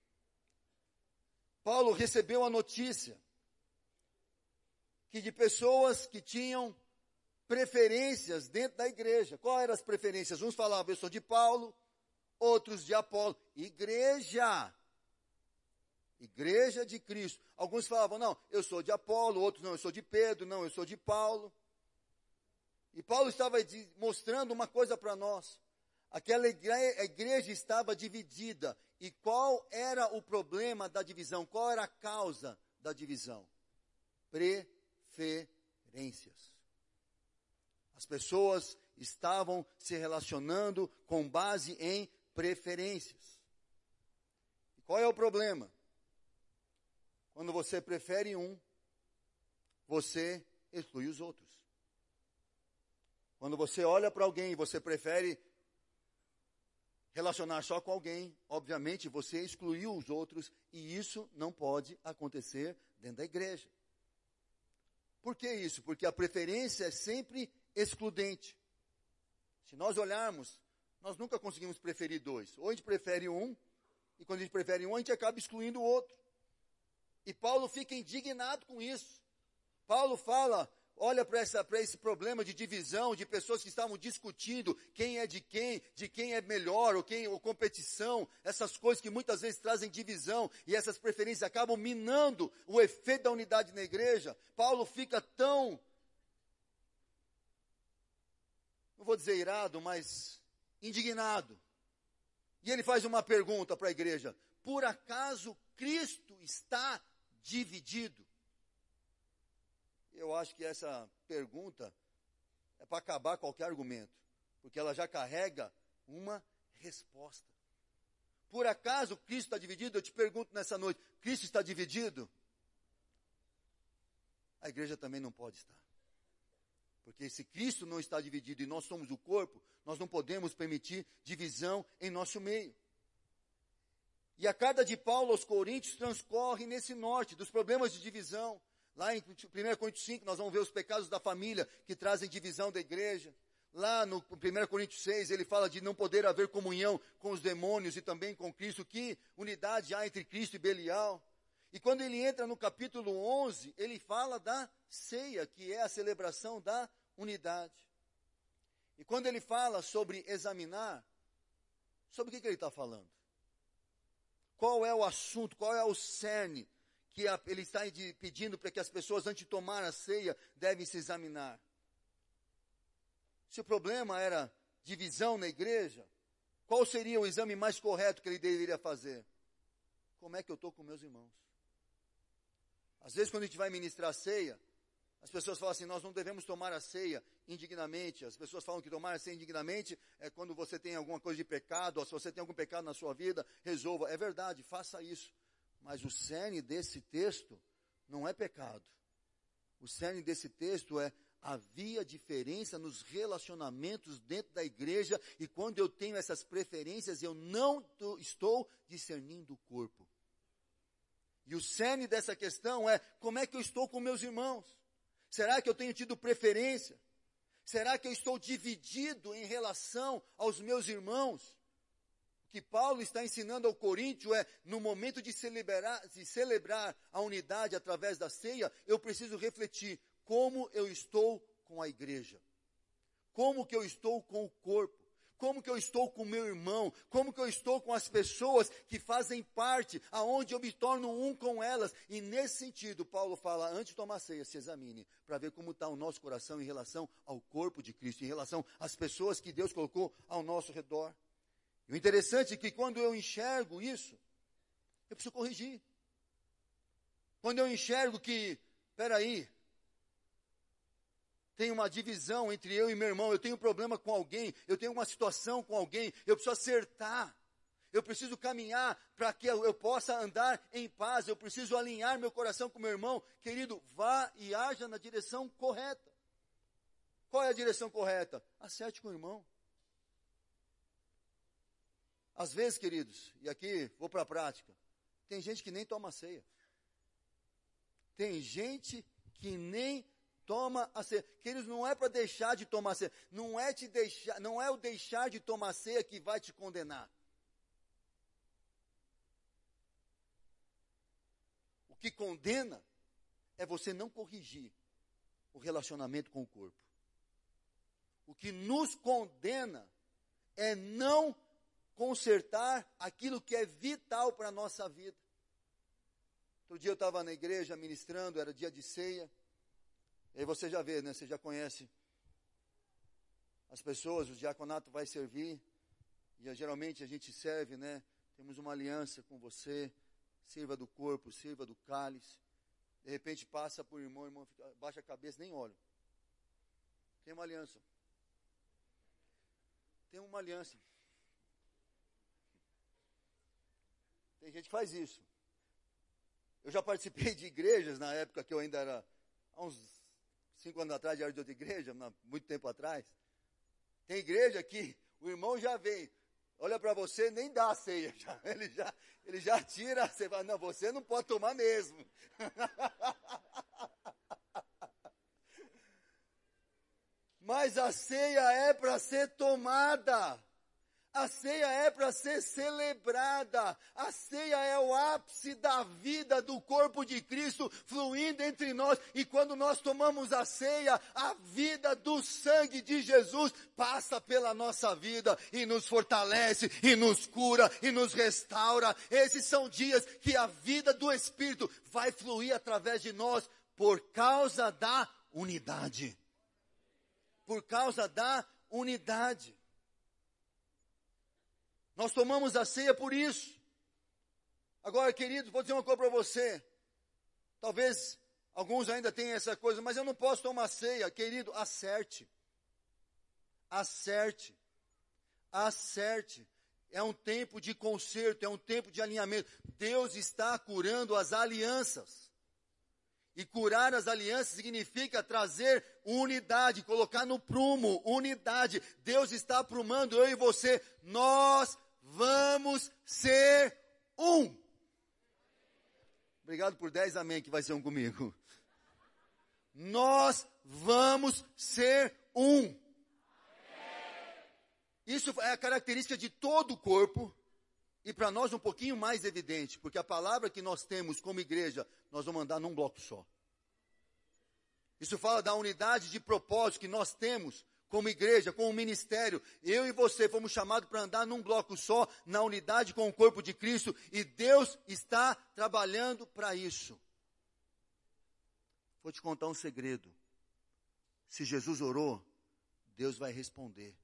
Paulo recebeu a notícia que de pessoas que tinham preferências dentro da igreja. Quais eram as preferências? Uns falavam, eu sou de Paulo, outros de Apolo. Igreja. Igreja de Cristo. Alguns falavam, não, eu sou de Apolo, outros não, eu sou de Pedro, não, eu sou de Paulo. E Paulo estava mostrando uma coisa para nós. Aquela igreja estava dividida E qual era o problema da divisão? Qual era a causa da divisão? Preferências. As pessoas estavam se relacionando com base em preferências. E qual é o problema? Quando você prefere um, você exclui os outros. Quando você olha para alguém e você prefere relacionar só com alguém, obviamente você excluiu os outros, e isso não pode acontecer dentro da igreja. Por que isso? Porque a preferência é sempre excludente. Se nós olharmos, nós nunca conseguimos preferir dois. Ou a gente prefere um, e quando a gente prefere um, a gente acaba excluindo o outro. E Paulo fica indignado com isso. Paulo fala, olha para essa, para esse problema de divisão, de pessoas que estavam discutindo quem é de quem, de quem é melhor, ou quem, ou competição, essas coisas que muitas vezes trazem divisão, e essas preferências acabam minando o efeito da unidade na igreja. Paulo fica tão, não vou dizer irado, mas indignado. E ele faz uma pergunta para a igreja: por acaso Cristo está dividido? Eu acho que essa pergunta é para acabar qualquer argumento, porque ela já carrega uma resposta. Por acaso Cristo está dividido? Eu te pergunto nessa noite, Cristo está dividido? A igreja também não pode estar. Porque se Cristo não está dividido e nós somos o corpo, nós não podemos permitir divisão em nosso meio. E a carta de Paulo aos Coríntios transcorre nesse norte dos problemas de divisão. Lá em primeira Coríntios cinco, nós vamos ver os pecados da família que trazem divisão da igreja. Lá no primeira Coríntios seis, ele fala de não poder haver comunhão com os demônios e também com Cristo. Que unidade há entre Cristo e Belial? E quando ele entra no capítulo onze, ele fala da ceia, que é a celebração da unidade. E quando ele fala sobre examinar, sobre o que, que ele está falando? Qual é o assunto, qual é o cerne que a, ele está pedindo para que as pessoas, antes de tomar a ceia, devem se examinar? Se o problema era divisão na igreja, qual seria o exame mais correto que ele deveria fazer? Como é que eu estou com meus irmãos? Às vezes, quando a gente vai ministrar a ceia, as pessoas falam assim: nós não devemos tomar a ceia indignamente. As pessoas falam que tomar a ceia indignamente é quando você tem alguma coisa de pecado, ou se você tem algum pecado na sua vida, resolva. É verdade, faça isso. Mas o cerne desse texto não é pecado. O cerne desse texto é: havia diferença nos relacionamentos dentro da igreja, e quando eu tenho essas preferências, eu não tô, estou discernindo o corpo. E o cerne dessa questão é: como é que eu estou com meus irmãos? Será que eu tenho tido preferência? Será que eu estou dividido em relação aos meus irmãos? O que Paulo está ensinando ao Coríntio é: no momento de celebrar, de celebrar a unidade através da ceia, eu preciso refletir como eu estou com a igreja. Como que eu estou com o corpo. Como que eu estou com o meu irmão, como que eu estou com as pessoas que fazem parte, aonde eu me torno um com elas. E nesse sentido, Paulo fala: antes de tomar ceia, se examine, para ver como está o nosso coração em relação ao corpo de Cristo, em relação às pessoas que Deus colocou ao nosso redor. E o interessante é que quando eu enxergo isso, eu preciso corrigir. Quando eu enxergo que, peraí, tem uma divisão entre eu e meu irmão, eu tenho um problema com alguém, eu tenho uma situação com alguém, eu preciso acertar, eu preciso caminhar para que eu, eu possa andar em paz, eu preciso alinhar meu coração com meu irmão. Querido, vá e haja na direção correta. Qual é a direção correta? Acerte com o irmão. Às vezes, queridos, e aqui vou para a prática, tem gente que nem toma ceia. Tem gente que nem toma a ceia. Queridos, não é para deixar de tomar ceia. Não é, te deixar, não é o deixar de tomar ceia que vai te condenar. O que condena é você não corrigir o relacionamento com o corpo. O que nos condena é não consertar aquilo que é vital para a nossa vida. Outro dia eu estava na igreja ministrando, era dia de ceia. E aí você já vê, né? Você já conhece as pessoas, o diaconato vai servir. E geralmente a gente serve, né? Tem temos uma aliança com você, sirva do corpo, sirva do cálice. De repente passa por irmão, irmão fica, baixa a cabeça, nem olha. Tem uma aliança. Tem uma aliança. Tem gente que faz isso. Eu já participei de igrejas na época que eu ainda era, há uns cinco anos atrás, já era de outra igreja, muito tempo atrás. Tem igreja que o irmão já vem, olha para você, nem dá a ceia. Já, ele, já, ele já tira, você fala, não, você não pode tomar mesmo. Mas a ceia é para ser tomada. A ceia é para ser celebrada. A ceia é o ápice da vida do corpo de Cristo fluindo entre nós. E quando nós tomamos a ceia, a vida do sangue de Jesus passa pela nossa vida e nos fortalece, e nos cura, e nos restaura. Esses são dias que a vida do Espírito vai fluir através de nós por causa da unidade. Por causa da unidade. Nós tomamos a ceia por isso. Agora, queridos, vou dizer uma coisa para você. Talvez alguns ainda tenham essa coisa, mas eu não posso tomar ceia. Querido, acerte. Acerte. Acerte. É um tempo de conserto, é um tempo de alinhamento. Deus está curando as alianças. E curar as alianças significa trazer unidade, colocar no prumo, unidade. Deus está aprumando eu e você. Nós vamos ser um. Obrigado por dez amém que vai ser um comigo. Nós vamos ser um. Isso é a característica de todo o corpo. E para nós um pouquinho mais evidente, porque a palavra que nós temos como igreja, nós vamos andar num bloco só. Isso fala da unidade de propósito que nós temos como igreja, como ministério. Eu e você fomos chamados para andar num bloco só, na unidade com o corpo de Cristo, e Deus está trabalhando para isso. Vou te contar um segredo. Se Jesus orou, Deus vai responder.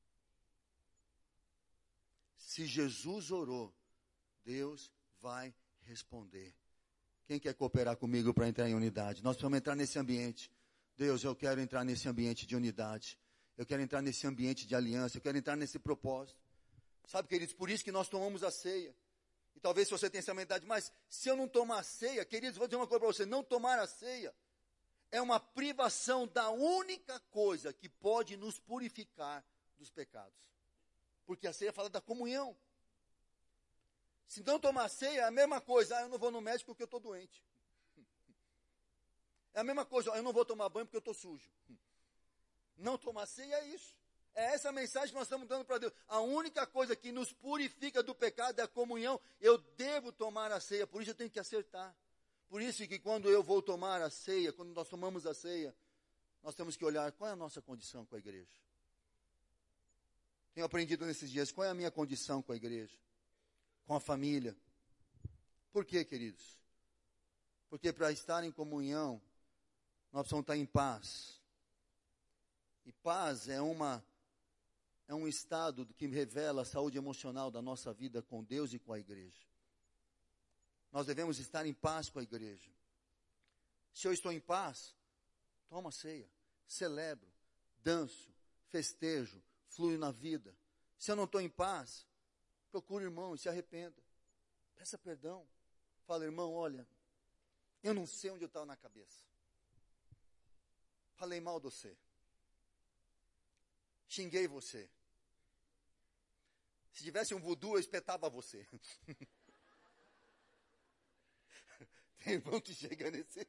Se Jesus orou, Deus vai responder. Quem quer cooperar comigo para entrar em unidade? Nós precisamos entrar nesse ambiente. Deus, eu quero entrar nesse ambiente de unidade. Eu quero entrar nesse ambiente de aliança. Eu quero entrar nesse propósito. Sabe, queridos, por isso que nós tomamos a ceia. E talvez você tenha essa mentalidade, mas se eu não tomar a ceia, queridos, vou dizer uma coisa para você, não tomar a ceia é uma privação da única coisa que pode nos purificar dos pecados. Porque a ceia fala da comunhão. Se não tomar ceia, é a mesma coisa. Ah, eu não vou no médico porque eu estou doente. É a mesma coisa. Eu não vou tomar banho porque eu estou sujo. Não tomar ceia é isso. É essa a mensagem que nós estamos dando para Deus. A única coisa que nos purifica do pecado é a comunhão. Eu devo tomar a ceia. Por isso eu tenho que acertar. Por isso que quando eu vou tomar a ceia, quando nós tomamos a ceia, nós temos que olhar qual é a nossa condição com a igreja. Tenho aprendido nesses dias, qual é a minha condição com a igreja? Com a família? Por quê, queridos? Porque para estar em comunhão, nós precisamos estar em paz. E paz é, uma, é um estado que revela a saúde emocional da nossa vida com Deus e com a igreja. Nós devemos estar em paz com a igreja. Se eu estou em paz, tomo a ceia, celebro, danço, festejo, fluio na vida. Se eu não estou em paz, procure o irmão e se arrependa. Peça perdão. Fala, irmão, olha, eu não sei onde eu estava na cabeça. Falei mal de você. Xinguei você. Se tivesse um voodoo, eu espetava você. Tem irmão que chega nesse...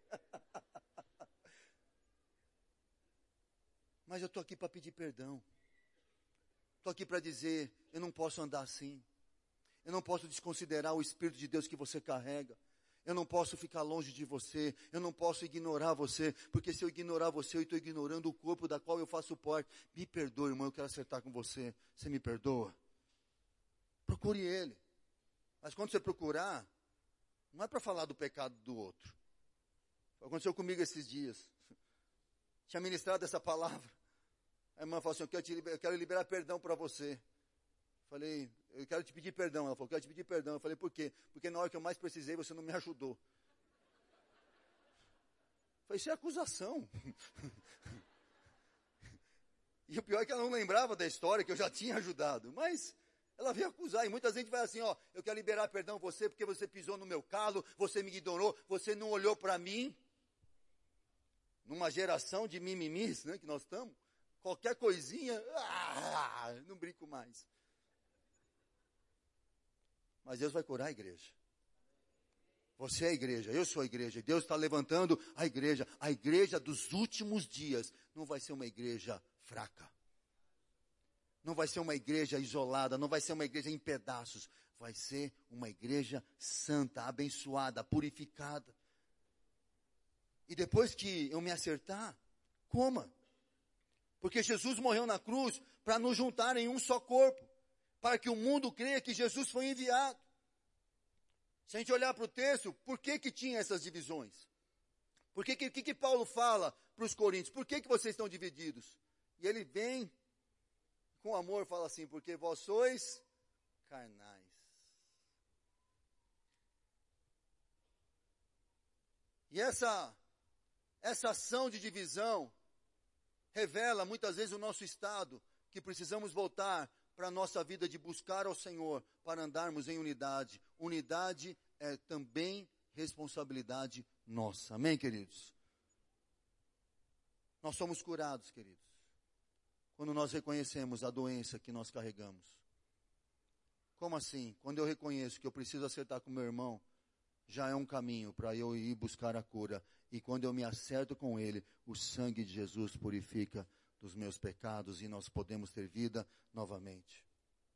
Mas eu estou aqui para pedir perdão. Estou aqui para dizer, eu não posso andar assim. Eu não posso desconsiderar o Espírito de Deus que você carrega. Eu não posso ficar longe de você. Eu não posso ignorar você. Porque se eu ignorar você, eu estou ignorando o corpo da qual eu faço parte. Me perdoe, irmão, eu quero acertar com você. Você me perdoa? Procure Ele. Mas quando você procurar, não é para falar do pecado do outro. Aconteceu comigo esses dias. Tinha ministrado essa palavra. A irmã falou assim, eu quero, te liberar, eu quero liberar perdão para você. Falei, eu quero te pedir perdão. Ela falou, quero te pedir perdão. Eu falei, por quê? Porque na hora que eu mais precisei, você não me ajudou. Eu falei, isso é acusação. E o pior é que ela não lembrava da história, que eu já tinha ajudado. Mas ela veio acusar, e muita gente vai assim, ó, eu quero liberar perdão a você, porque você pisou no meu calo, você me ignorou, você não olhou para mim. Numa geração de mimimis, né, que nós estamos, qualquer coisinha, ah, não brinco mais. Mas Deus vai curar a igreja. Você é a igreja, eu sou a igreja. Deus está levantando a igreja. A igreja dos últimos dias não vai ser uma igreja fraca. Não vai ser uma igreja isolada, não vai ser uma igreja em pedaços. Vai ser uma igreja santa, abençoada, purificada. E depois que eu me acertar, coma. Porque Jesus morreu na cruz para nos juntar em um só corpo. Para que o mundo creia que Jesus foi enviado. Se a gente olhar para o texto, por que que tinha essas divisões? Por que que, que, que Paulo fala para os coríntios? Por que que vocês estão divididos? E ele vem, com amor, fala assim, porque vós sois carnais. E essa, essa ação de divisão revela muitas vezes o nosso estado, que precisamos voltar para a nossa vida de buscar ao Senhor, para andarmos em unidade. Unidade é também responsabilidade nossa. Amém, queridos? Nós somos curados, queridos, quando nós reconhecemos a doença que nós carregamos. Como assim? Quando eu reconheço que eu preciso acertar com meu irmão, já é um caminho para eu ir buscar a cura. E quando eu me acerto com ele, o sangue de Jesus purifica dos meus pecados e nós podemos ter vida novamente.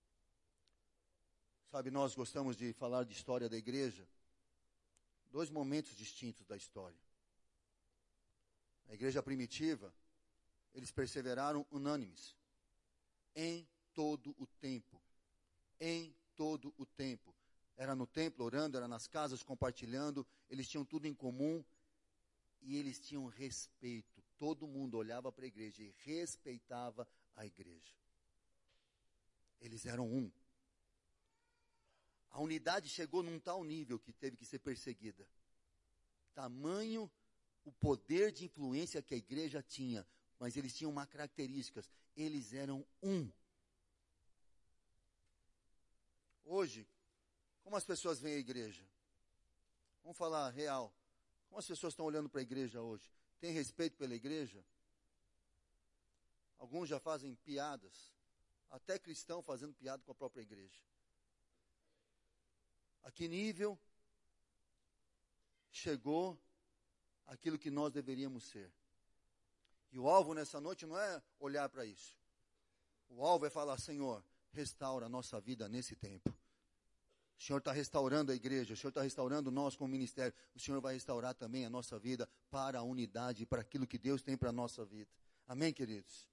Sabe, nós gostamos de falar de história da igreja. Dois momentos distintos da história. A igreja primitiva, eles perseveraram unânimes. Em todo o tempo. Em todo o tempo. Era no templo orando, era nas casas compartilhando. Eles tinham tudo em comum. E eles tinham respeito. Todo mundo olhava para a igreja e respeitava a igreja. Eles eram um. A unidade chegou num tal nível que teve que ser perseguida. Tamanho o poder de influência que a igreja tinha. Mas eles tinham uma característica. Eles eram um. Hoje, como as pessoas veem a igreja? Vamos falar real. Como as pessoas estão olhando para a igreja hoje? Tem respeito pela igreja? Alguns já fazem piadas. Até cristão fazendo piada com a própria igreja. A que nível chegou aquilo que nós deveríamos ser? E o alvo nessa noite não é olhar para isso. O alvo é falar, Senhor, restaura a nossa vida nesse tempo. O Senhor está restaurando a igreja, o Senhor está restaurando nós como ministério. O Senhor vai restaurar também a nossa vida para a unidade, para aquilo que Deus tem para a nossa vida. Amém, queridos?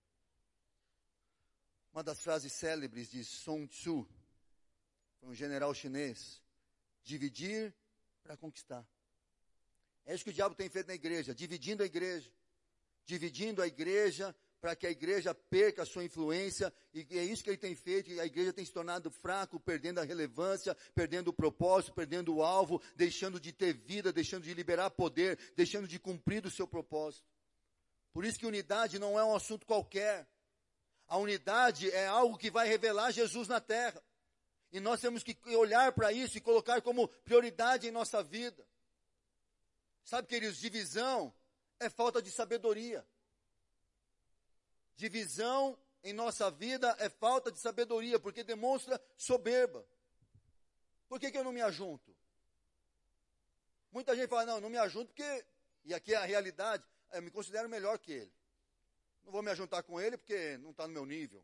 Uma das frases célebres de Sun Tzu, foi um general chinês, dividir para conquistar. É isso que o diabo tem feito na igreja, dividindo a igreja. Dividindo a igreja para que a igreja perca a sua influência, e é isso que ele tem feito, e a igreja tem se tornado fraco, perdendo a relevância, perdendo o propósito, perdendo o alvo, deixando de ter vida, deixando de liberar poder, deixando de cumprir o seu propósito. Por isso que unidade não é um assunto qualquer. A unidade é algo que vai revelar Jesus na terra. E nós temos que olhar para isso e colocar como prioridade em nossa vida. Sabe, queridos, divisão é falta de sabedoria. Divisão em nossa vida é falta de sabedoria, porque demonstra soberba. Por que que eu não me ajunto? Muita gente fala, não, não me ajunto porque, e aqui é a realidade, eu me considero melhor que ele. Não vou me ajuntar com ele porque não está no meu nível.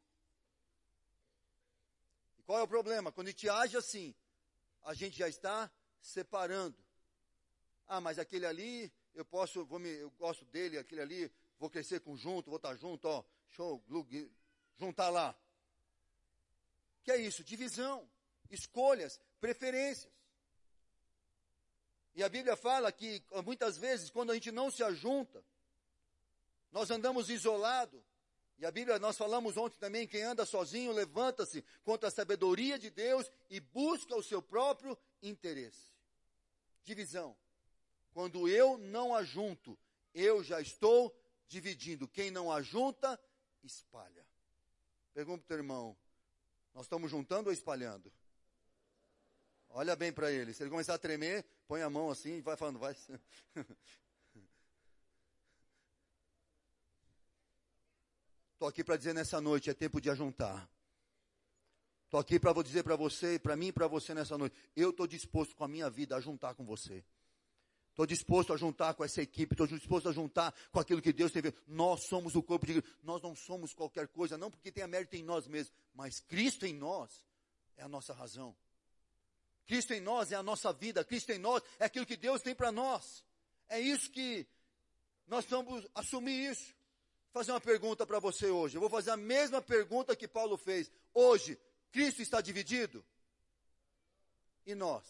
E qual é o problema? Quando a gente age assim, a gente já está separando. Ah, mas aquele ali, eu posso, vou me, eu gosto dele, aquele ali, vou crescer com junto, vou estar junto, ó, show, juntar lá. Que é isso? Divisão, escolhas, preferências. E a Bíblia fala que muitas vezes, quando a gente não se ajunta, nós andamos isolados, E a Bíblia, nós falamos ontem também, quem anda sozinho levanta-se contra a sabedoria de Deus e busca o seu próprio interesse. Divisão. Quando eu não ajunto, eu já estou dividindo. Quem não ajunta, espalha. Pergunta para o teu irmão, nós estamos juntando ou espalhando? Olha bem para ele. Se ele começar a tremer, põe a mão assim e vai falando, vai. Estou aqui para dizer nessa noite, é tempo de ajuntar. Estou aqui para dizer para você, para mim e para você nessa noite, eu estou disposto com a minha vida a juntar com você. Estou disposto a juntar com essa equipe, estou disposto a juntar com aquilo que Deus tem feito. Nós somos o corpo de Cristo, nós não somos qualquer coisa, não porque tenha mérito em nós mesmos, mas Cristo em nós é a nossa razão. Cristo em nós é a nossa vida, Cristo em nós é aquilo que Deus tem para nós. É isso que nós vamos assumir isso. Vou fazer uma pergunta para você hoje. Eu vou fazer a mesma pergunta que Paulo fez. Hoje, Cristo está dividido? E nós?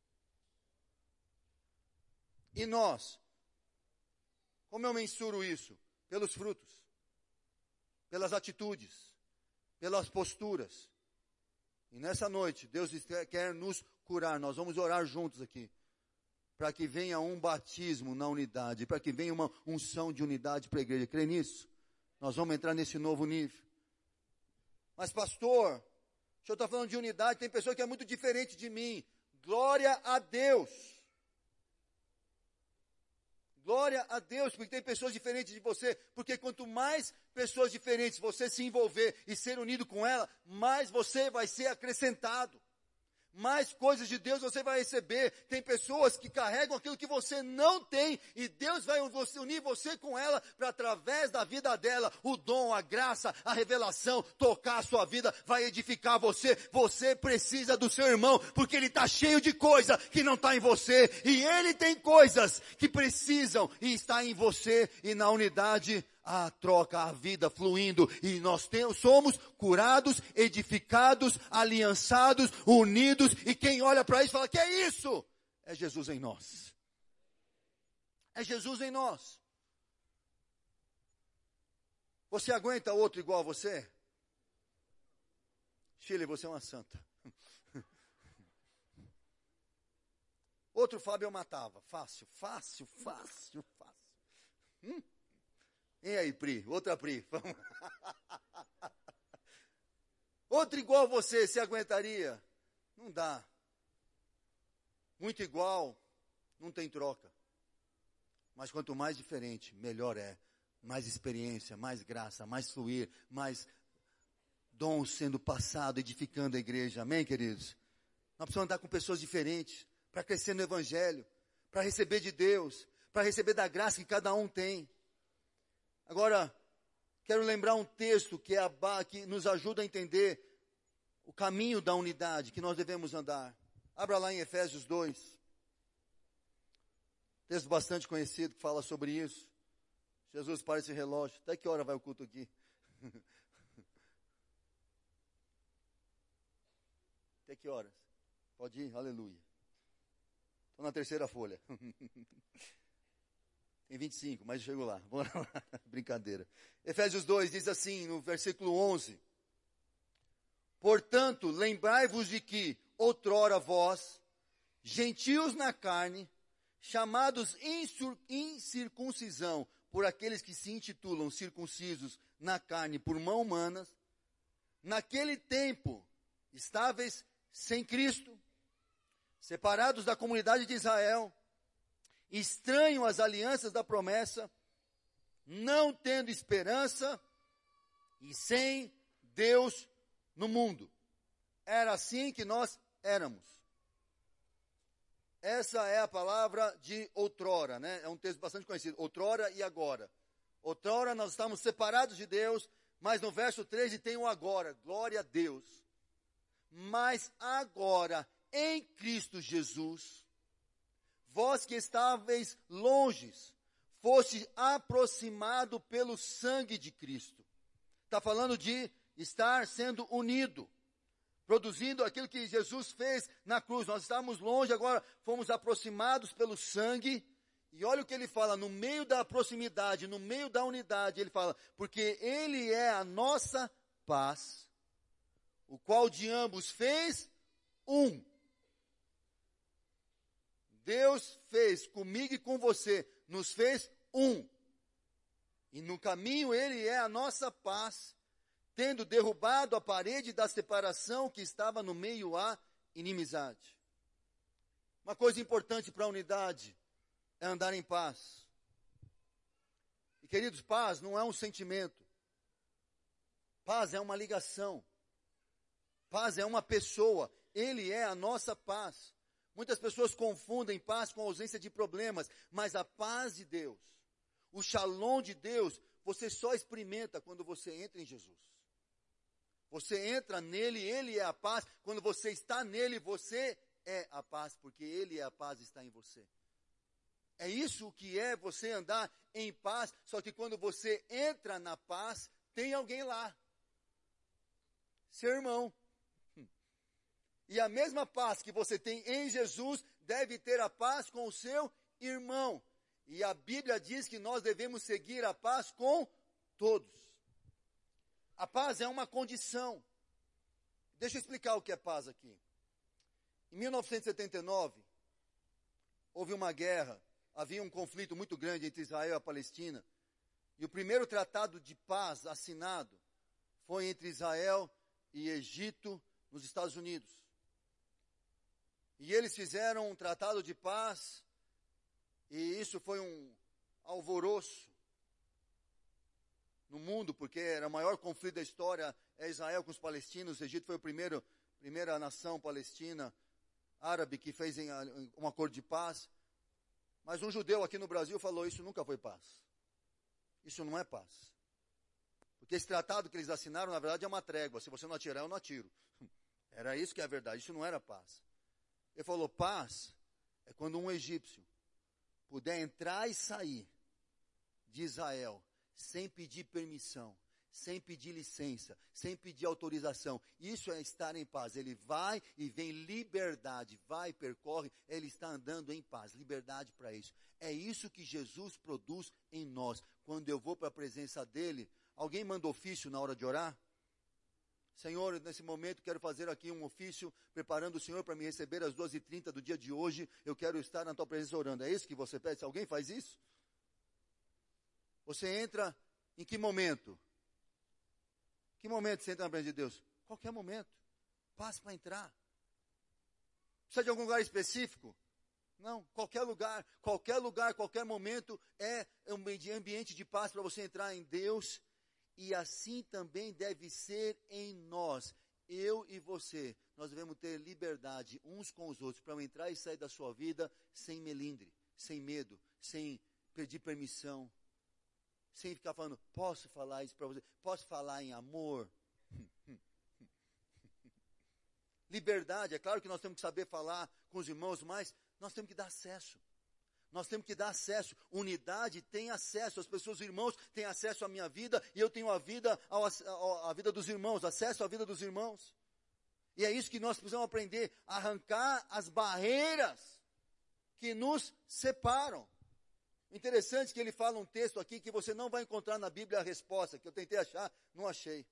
E nós? Como eu mensuro isso? Pelos frutos, pelas atitudes, pelas posturas. E nessa noite, Deus quer nos curar. Nós vamos orar juntos aqui. Para que venha um batismo na unidade. Para que venha uma unção de unidade para a igreja. Crê nisso? Nós vamos entrar nesse novo nível. Mas pastor, o senhor está falando de unidade, tem pessoa que é muito diferente de mim. Glória a Deus. Glória a Deus, porque tem pessoas diferentes de você. Porque quanto mais pessoas diferentes você se envolver e ser unido com ela, mais você vai ser acrescentado. Mais coisas de Deus você vai receber. Tem pessoas que carregam aquilo que você não tem e Deus vai unir você com ela para através da vida dela, o dom, a graça, a revelação, tocar a sua vida, vai edificar você. Você precisa do seu irmão porque ele está cheio de coisa que não está em você e ele tem coisas que precisam e está em você e na unidade a troca, a vida fluindo, e nós temos, somos curados, edificados, aliançados, unidos, e quem olha para isso fala, que é isso? É Jesus em nós. É Jesus em nós. Você aguenta outro igual a você? Shirley, você é uma santa. Outro Fábio eu matava, fácil, fácil, fácil, fácil. Hum? E aí, Pri? Outra Pri. Outro igual a você, se aguentaria? Não dá. Muito igual, não tem troca. Mas quanto mais diferente, melhor é. Mais experiência, mais graça, mais fluir, mais dom sendo passado, edificando a igreja. Amém, queridos? Nós precisamos andar com pessoas diferentes, para crescer no Evangelho, para receber de Deus, para receber da graça que cada um tem. Agora, quero lembrar um texto que, é a, que nos ajuda a entender o caminho da unidade que nós devemos andar. Abra lá em Efésios dois. Texto bastante conhecido que fala sobre isso. Jesus para esse relógio. Até que hora vai o culto aqui? Até que horas? Pode ir? Aleluia. Estou na terceira folha. Tem vinte e cinco, mas chego lá. Vamos lá. Brincadeira. Efésios dois diz assim, no versículo onze. Portanto, lembrai-vos de que, outrora vós, gentios na carne, chamados incircuncisão por aqueles que se intitulam circuncisos na carne por mãos humanas, naquele tempo, estáveis sem Cristo, separados da comunidade de Israel, estranho às alianças da promessa, não tendo esperança e sem Deus no mundo. Era assim que nós éramos. Essa é a palavra de outrora, né? É um texto bastante conhecido. Outrora e agora. Outrora nós estamos separados de Deus, mas no verso treze tem o agora. Glória a Deus. Mas agora, em Cristo Jesus, vós que estáveis longes, foste aproximado pelo sangue de Cristo. Está falando de estar sendo unido, produzindo aquilo que Jesus fez na cruz. Nós estávamos longe, agora fomos aproximados pelo sangue, E olha o que ele fala, no meio da proximidade, no meio da unidade, ele fala, porque ele é a nossa paz, o qual de ambos fez um. Deus fez comigo e com você, nos fez um. E no caminho ele é a nossa paz, tendo derrubado a parede da separação que estava no meio à inimizade. Uma coisa importante para a unidade é andar em paz. E queridos, paz não é um sentimento. Paz é uma ligação. Paz é uma pessoa. Ele é a nossa paz. Muitas pessoas confundem paz com ausência de problemas, mas a paz de Deus, o shalom de Deus, você só experimenta quando você entra em Jesus. Você entra nele, ele é a paz. Quando você está nele, você é a paz, porque ele é a paz e está em você. É isso que é você andar em paz, só que quando você entra na paz, tem alguém lá. Seu irmão. E a mesma paz que você tem em Jesus, deve ter a paz com o seu irmão. E a Bíblia diz que nós devemos seguir a paz com todos. A paz é uma condição. Deixa eu explicar o que é paz aqui. Em mil novecentos e setenta e nove, houve uma guerra, havia um conflito muito grande entre Israel e a Palestina. E o primeiro tratado de paz assinado foi entre Israel e Egito, nos Estados Unidos. E eles fizeram um tratado de paz, e isso foi um alvoroço no mundo, porque era o maior conflito da história, é Israel com os palestinos. O Egito foi a primeira, primeira nação palestina, árabe, que fez um acordo de paz. Mas um judeu aqui no Brasil falou, isso nunca foi paz. Isso não é paz. Porque esse tratado que eles assinaram, na verdade, é uma trégua. Se você não atirar, eu não atiro. Era isso que é a verdade, isso não era paz. Ele falou, paz é quando um egípcio puder entrar e sair de Israel sem pedir permissão, sem pedir licença, sem pedir autorização. Isso é estar em paz. Ele vai e vem liberdade, vai, percorre, ele está andando em paz, liberdade para isso. É isso que Jesus produz em nós. Quando eu vou para a presença dele, alguém manda ofício na hora de orar? Senhor, nesse momento quero fazer aqui um ofício, preparando o Senhor para me receber às duas e trinta do dia de hoje. Eu quero estar na tua presença orando. É isso que você pede? Se alguém faz isso? Você entra em que momento? Que momento você entra na presença de Deus? Qualquer momento. Passe para entrar. Precisa de algum lugar específico? Não, qualquer lugar, qualquer lugar, qualquer momento é um ambiente de paz para você entrar em Deus. E assim também deve ser em nós, eu e você. Nós devemos ter liberdade uns com os outros para entrar e sair da sua vida sem melindre, sem medo, sem pedir permissão, sem ficar falando, posso falar isso para você? Posso falar em amor? Liberdade, é claro que nós temos que saber falar com os irmãos, mas nós temos que dar acesso. Nós temos que dar acesso. Unidade tem acesso. As pessoas, os irmãos, têm acesso à minha vida e eu tenho a vida, ao, ao, a vida dos irmãos, acesso à vida dos irmãos. E é isso que nós precisamos aprender, arrancar as barreiras que nos separam. Interessante que ele fala um texto aqui que você não vai encontrar na Bíblia a resposta, que eu tentei achar, não achei.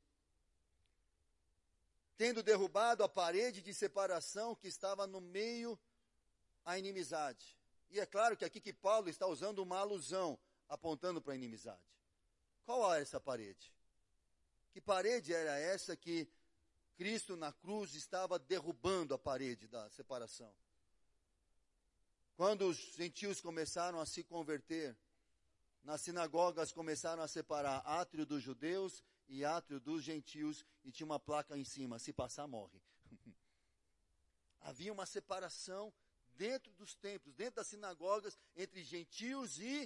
Tendo derrubado a parede de separação que estava no meio à inimizade. E é claro que aqui que Paulo está usando uma alusão, apontando para a inimizade. Qual é essa parede? Que parede era essa que Cristo na cruz estava derrubando a parede da separação? Quando os gentios começaram a se converter, nas sinagogas começaram a separar átrio dos judeus e átrio dos gentios, e tinha uma placa em cima, se passar morre. Havia uma separação dentro dos templos, dentro das sinagogas, entre gentios e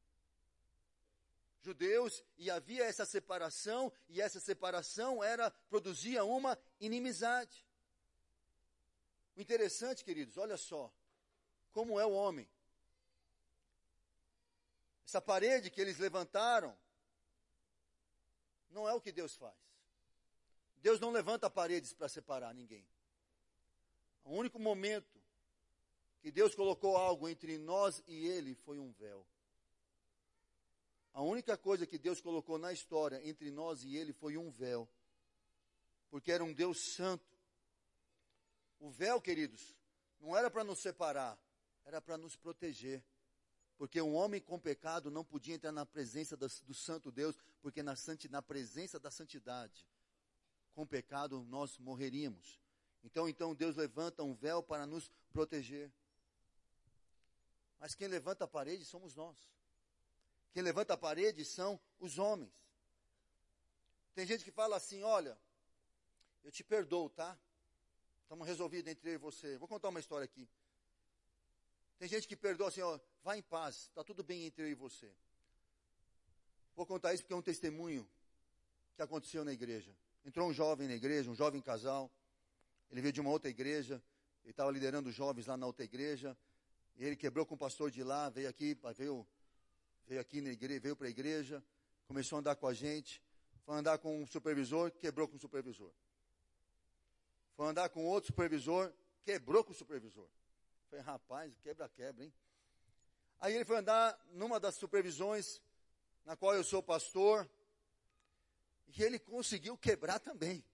judeus, e havia essa separação, e essa separação era, produzia uma inimizade. O interessante, queridos, olha só, como é o homem. Essa parede que eles levantaram, não é o que Deus faz. Deus não levanta paredes para separar ninguém. O único momento que Deus colocou algo entre nós e ele foi um véu. A única coisa que Deus colocou na história entre nós e ele foi um véu. Porque era um Deus santo. O véu, queridos, não era para nos separar, era para nos proteger. Porque um homem com pecado não podia entrar na presença do, do santo Deus, porque na, santi, na presença da santidade, com pecado nós morreríamos. Então, então Deus levanta um véu para nos proteger. Mas quem levanta a parede somos nós. Quem levanta a parede são os homens. Tem gente que fala assim, olha, eu te perdoo, tá? Estamos resolvidos entre eu e você. Vou contar uma história aqui. Tem gente que perdoa assim, ó, vá em paz, está tudo bem entre eu e você. Vou contar isso porque é um testemunho que aconteceu na igreja. Entrou um jovem na igreja, um jovem casal. Ele veio de uma outra igreja, ele estava liderando os jovens lá na outra igreja. E ele quebrou com o pastor de lá, veio aqui, veio, veio aqui na igreja, veio para a igreja, começou a andar com a gente, foi andar com um supervisor, quebrou com o supervisor. Foi andar com outro supervisor, quebrou com o supervisor. Falei, rapaz, quebra-quebra, hein? Aí ele foi andar numa das supervisões, na qual eu sou pastor, e ele conseguiu quebrar também.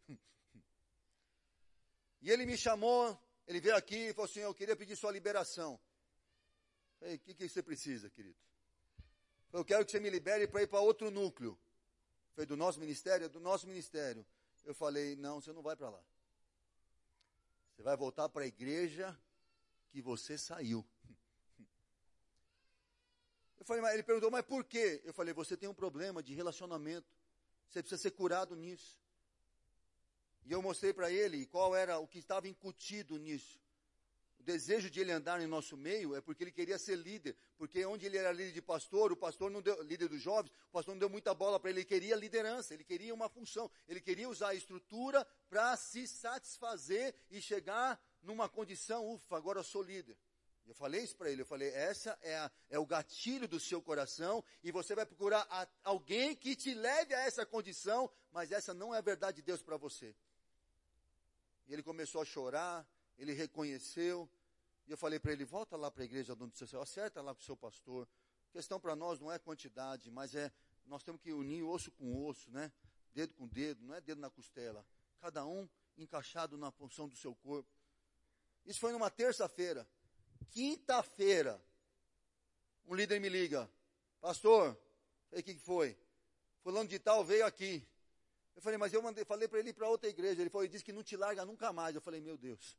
E ele me chamou, ele veio aqui e falou assim, eu queria pedir sua liberação. Falei, o que, que você precisa, querido? Falei, eu quero que você me libere para ir para outro núcleo. Falei, do nosso ministério? Do nosso ministério. Eu falei, não, você não vai para lá. Você vai voltar para a igreja que você saiu. Eu falei, mas ele perguntou, mas por quê? Eu falei, você tem um problema de relacionamento. Você precisa ser curado nisso. E eu mostrei para ele qual era o que estava incutido nisso. O desejo de ele andar em nosso meio é porque ele queria ser líder. Porque onde ele era líder de pastor, o pastor não deu, líder dos jovens, o pastor não deu muita bola para ele. Ele queria liderança, ele queria uma função. Ele queria usar a estrutura para se satisfazer e chegar numa condição, ufa, agora eu sou líder. Eu falei isso para ele, eu falei, essa é, a, é o gatilho do seu coração e você vai procurar a, alguém que te leve a essa condição, mas essa não é a verdade de Deus para você. E ele começou a chorar, ele reconheceu, e eu falei para ele, volta lá para a igreja onde você saiu, acerta lá com o seu pastor. A questão para nós não é quantidade, mas é, nós temos que unir osso com osso, né? Dedo com dedo, não é dedo na costela. Cada um encaixado na função do seu corpo. Isso foi numa terça-feira. Quinta-feira, um líder me liga, pastor, o que, que foi? Fulano de tal veio aqui. Eu falei, mas eu mandei, falei para ele ir para outra igreja. Ele falou, ele disse que não te larga nunca mais. Eu falei, meu Deus.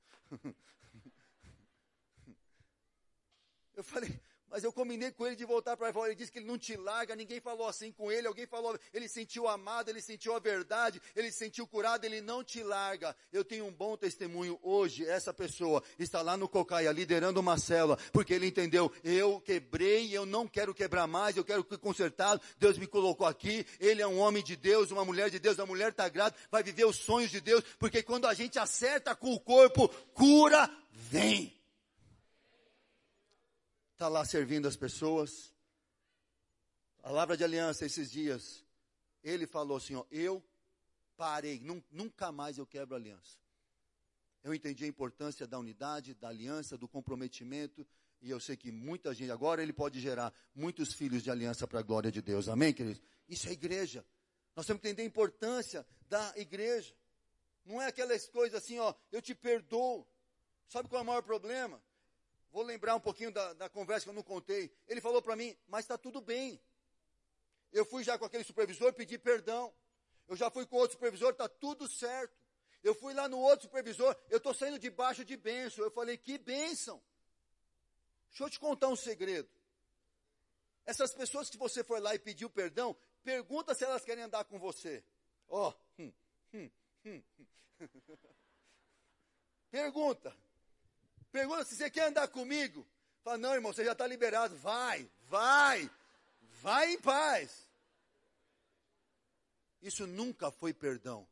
Eu falei, mas eu combinei com ele de voltar para fora. Ele disse que ele não te larga, ninguém falou assim com ele. Alguém falou, ele sentiu amado, ele sentiu a verdade, ele se sentiu curado, ele não te larga. Eu tenho um bom testemunho hoje. Essa pessoa está lá no Cocaia, liderando uma célula, porque ele entendeu, eu quebrei, eu não quero quebrar mais, eu quero consertá-lo. Deus me colocou aqui, ele é um homem de Deus, uma mulher de Deus, a mulher está grata, vai viver os sonhos de Deus, porque quando a gente acerta com o corpo, cura vem. Está lá servindo as pessoas. Palavra de aliança esses dias. Ele falou assim, ó, eu parei, num, nunca mais eu quebro aliança. Eu entendi a importância da unidade, da aliança, do comprometimento, e eu sei que muita gente, agora ele pode gerar muitos filhos de aliança para a glória de Deus. Amém, queridos? Isso é igreja. Nós temos que entender a importância da igreja. Não é aquelas coisas assim, ó, eu te perdoo. Sabe qual é o maior problema? Vou lembrar um pouquinho da, da conversa que eu não contei. Ele falou para mim, mas está tudo bem. Eu fui já com aquele supervisor, pedi perdão. Eu já fui com outro supervisor, está tudo certo. Eu fui lá no outro supervisor, eu estou saindo debaixo de bênção. Eu falei, que bênção. Deixa eu te contar um segredo. Essas pessoas que você foi lá e pediu perdão, pergunta se elas querem andar com você. Ó, oh, hum, hum, hum. Pergunta. Pergunta se você quer andar comigo. Fala, não, irmão, você já está liberado. Vai, vai, vai em paz. Isso nunca foi perdão.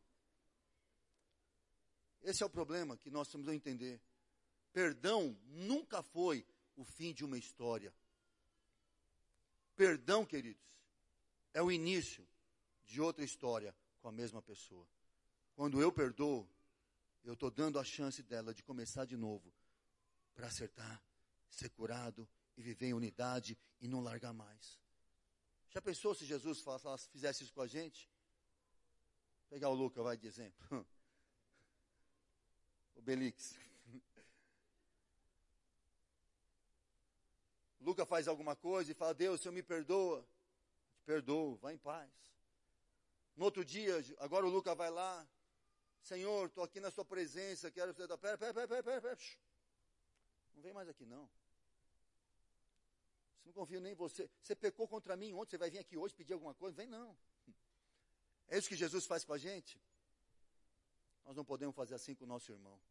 Esse é o problema que nós temos a entender. Perdão nunca foi o fim de uma história. Perdão, queridos, é o início de outra história com a mesma pessoa. Quando eu perdoo, eu estou dando a chance dela de começar de novo, para acertar ser curado e viver em unidade e não largar mais. Já pensou se Jesus fizesse isso com a gente? Pegar o Lucas, vai de exemplo. O Belix. O Lucas faz alguma coisa e fala, Deus, o Senhor me perdoa. Te perdoo, vai em paz. No outro dia, agora o Lucas vai lá. Senhor, estou aqui na sua presença, quero... Pera, pera, pera, pera, pera, pera. Não vem mais aqui não. Não confio nem em você. Você pecou contra mim ontem, você vai vir aqui hoje pedir alguma coisa? Vem não. É isso que Jesus faz com a gente? Nós não podemos fazer assim com o nosso irmão.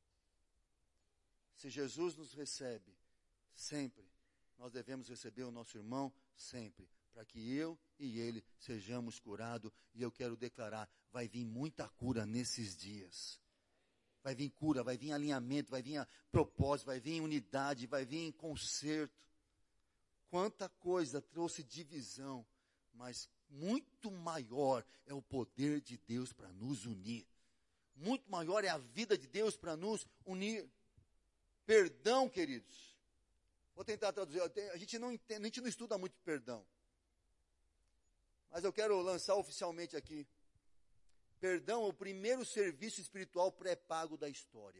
Se Jesus nos recebe sempre, nós devemos receber o nosso irmão sempre, para que eu e ele sejamos curados. E eu quero declarar, vai vir muita cura nesses dias. Vai vir cura, vai vir alinhamento, vai vir propósito, vai vir unidade, vai vir conserto. Quanta coisa trouxe divisão, mas muito maior é o poder de Deus para nos unir. Muito maior é a vida de Deus para nos unir. Perdão, queridos. Vou tentar traduzir. A gente não entende, a gente não estuda muito perdão. Mas eu quero lançar oficialmente aqui. Perdão é o primeiro serviço espiritual pré-pago da história.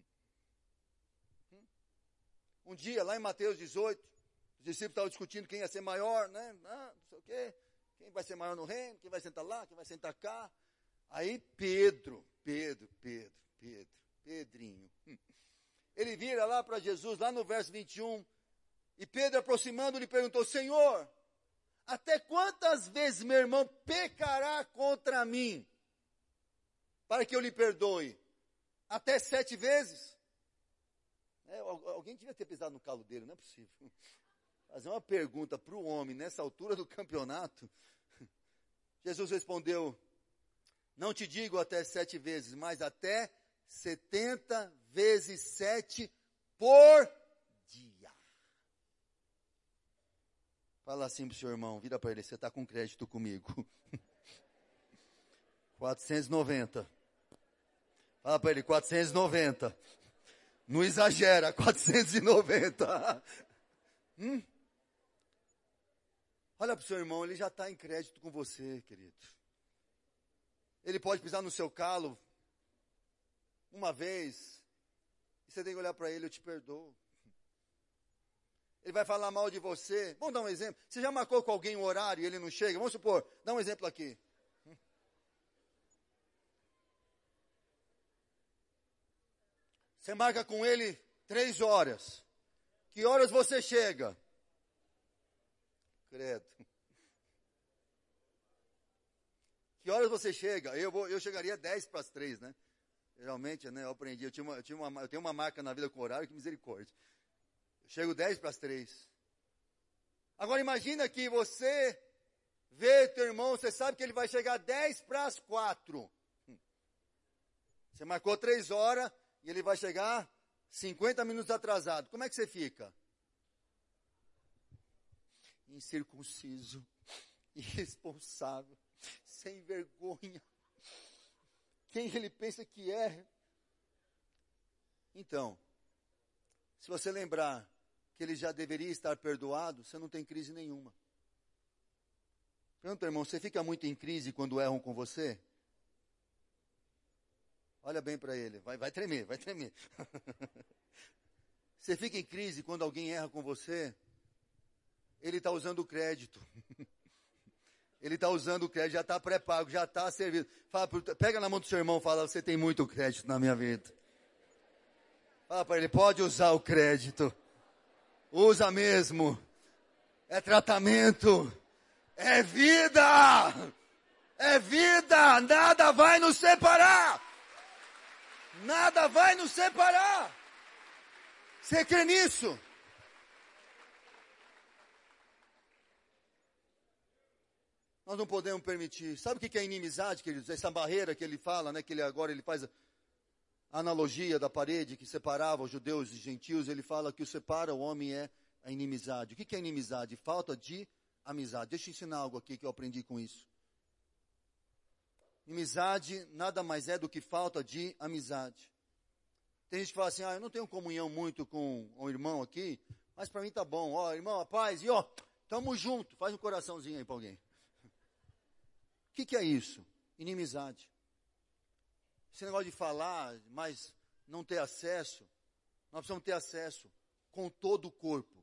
Um dia, lá em Mateus dezoito, os discípulos estavam discutindo quem ia ser maior, né? Ah, não sei o quê. Quem vai ser maior no reino, quem vai sentar lá, quem vai sentar cá. Aí Pedro, Pedro, Pedro, Pedro, Pedrinho. Ele vira lá para Jesus, lá no verso vinte e um, e Pedro aproximando lhe perguntou, Senhor, até quantas vezes meu irmão pecará contra mim, para que eu lhe perdoe? Até sete vezes? É, alguém devia ter pisado no calo dele, não é possível. Fazer uma pergunta para o homem nessa altura do campeonato. Jesus respondeu, não te digo até sete vezes, mas até setenta vezes sete por dia. Fala assim para o seu irmão, vira para ele, você está com crédito comigo. quatrocentos e noventa. Fala para ele, quatrocentos e noventa. Não exagera, quatrocentos e noventa. Hum? Olha para o seu irmão, ele já está em crédito com você, querido. Ele pode pisar no seu calo uma vez, e você tem que olhar para ele, eu te perdoo. Ele vai falar mal de você. Vamos dar um exemplo. Você já marcou com alguém um horário e ele não chega? Vamos supor, dá um exemplo aqui. Você marca com ele três horas. Que horas você chega? Credo. Que horas você chega? Eu, vou, eu chegaria dez para as três, né? Geralmente, né, eu aprendi, eu, tinha uma, eu, tinha uma, eu tenho uma marca na vida com horário, que misericórdia. Eu chego dez para as três. Agora imagina que você vê teu irmão, você sabe que ele vai chegar dez para as quatro. Você marcou três horas e ele vai chegar cinquenta minutos atrasado. Como é que você fica? Incircunciso, irresponsável, sem vergonha. Quem ele pensa que é? Então, se você lembrar que ele já deveria estar perdoado, você não tem crise nenhuma. Pergunta, irmão, você fica muito em crise quando erram com você? Olha bem para ele, vai, vai tremer, vai tremer. Você fica em crise quando alguém erra com você? Ele está usando o crédito. Ele está usando o crédito, já está pré-pago, já está servido. Fala, pega na mão do seu irmão e fala, você tem muito crédito na minha vida. Fala para ele, pode usar o crédito. Usa mesmo. É tratamento. É vida. É vida. Nada vai nos separar. Nada vai nos separar. Você crê nisso? Nós não podemos permitir. Sabe o que é inimizade, queridos? Essa barreira que ele fala, né? Que ele agora ele faz a analogia da parede que separava os judeus e gentios. Ele fala que o separa o homem é a inimizade. O que é inimizade? Falta de amizade. Deixa eu ensinar algo aqui que eu aprendi com isso. Inimizade nada mais é do que falta de amizade. Tem gente que fala assim, ah, eu não tenho comunhão muito com um irmão aqui, mas para mim tá bom. Ó, irmão, a paz, e ó, tamo junto. Faz um coraçãozinho aí para alguém. O que, que é isso? Inimizade. Esse negócio de falar, mas não ter acesso, nós precisamos ter acesso com todo o corpo.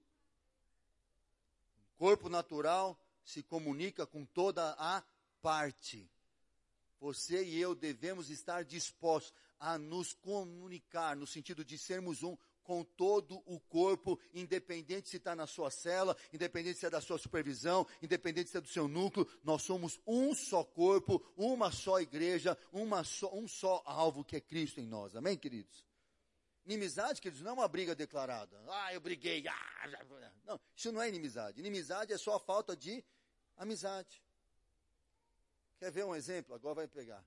O corpo natural se comunica com toda a parte. Você e eu devemos estar dispostos a nos comunicar, no sentido de sermos um, com todo o corpo, independente se está na sua cela, independente se é da sua supervisão, independente se é do seu núcleo, nós somos um só corpo, uma só igreja, uma só, um só alvo que é Cristo em nós. Amém, queridos? Inimizade, queridos, não é uma briga declarada. Ah, eu briguei. Ah, não, isso não é inimizade. Inimizade é só a falta de amizade. Quer ver um exemplo? Agora vai pegar.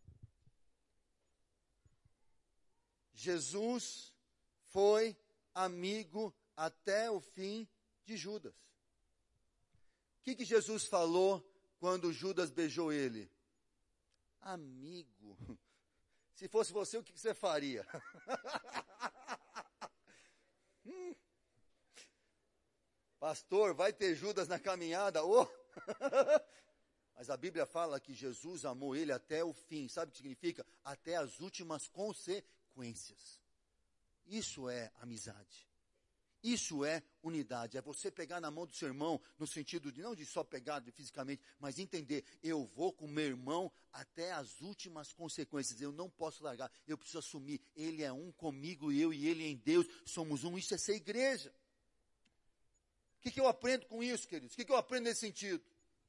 Jesus foi amigo até o fim de Judas. O que, que Jesus falou quando Judas beijou ele? Amigo. Se fosse você, o que, que você faria? hum. Pastor, vai ter Judas na caminhada? Oh. Mas a Bíblia fala que Jesus amou ele até o fim. Sabe o que significa? Até as últimas consequências. Isso é amizade. Isso é unidade. É você pegar na mão do seu irmão, no sentido de não de só pegar fisicamente, mas entender, eu vou com meu irmão até as últimas consequências. Eu não posso largar, eu preciso assumir. Ele é um comigo, eu e ele em Deus, somos um. Isso é ser igreja. O que, que eu aprendo com isso, queridos? O que, que eu aprendo nesse sentido?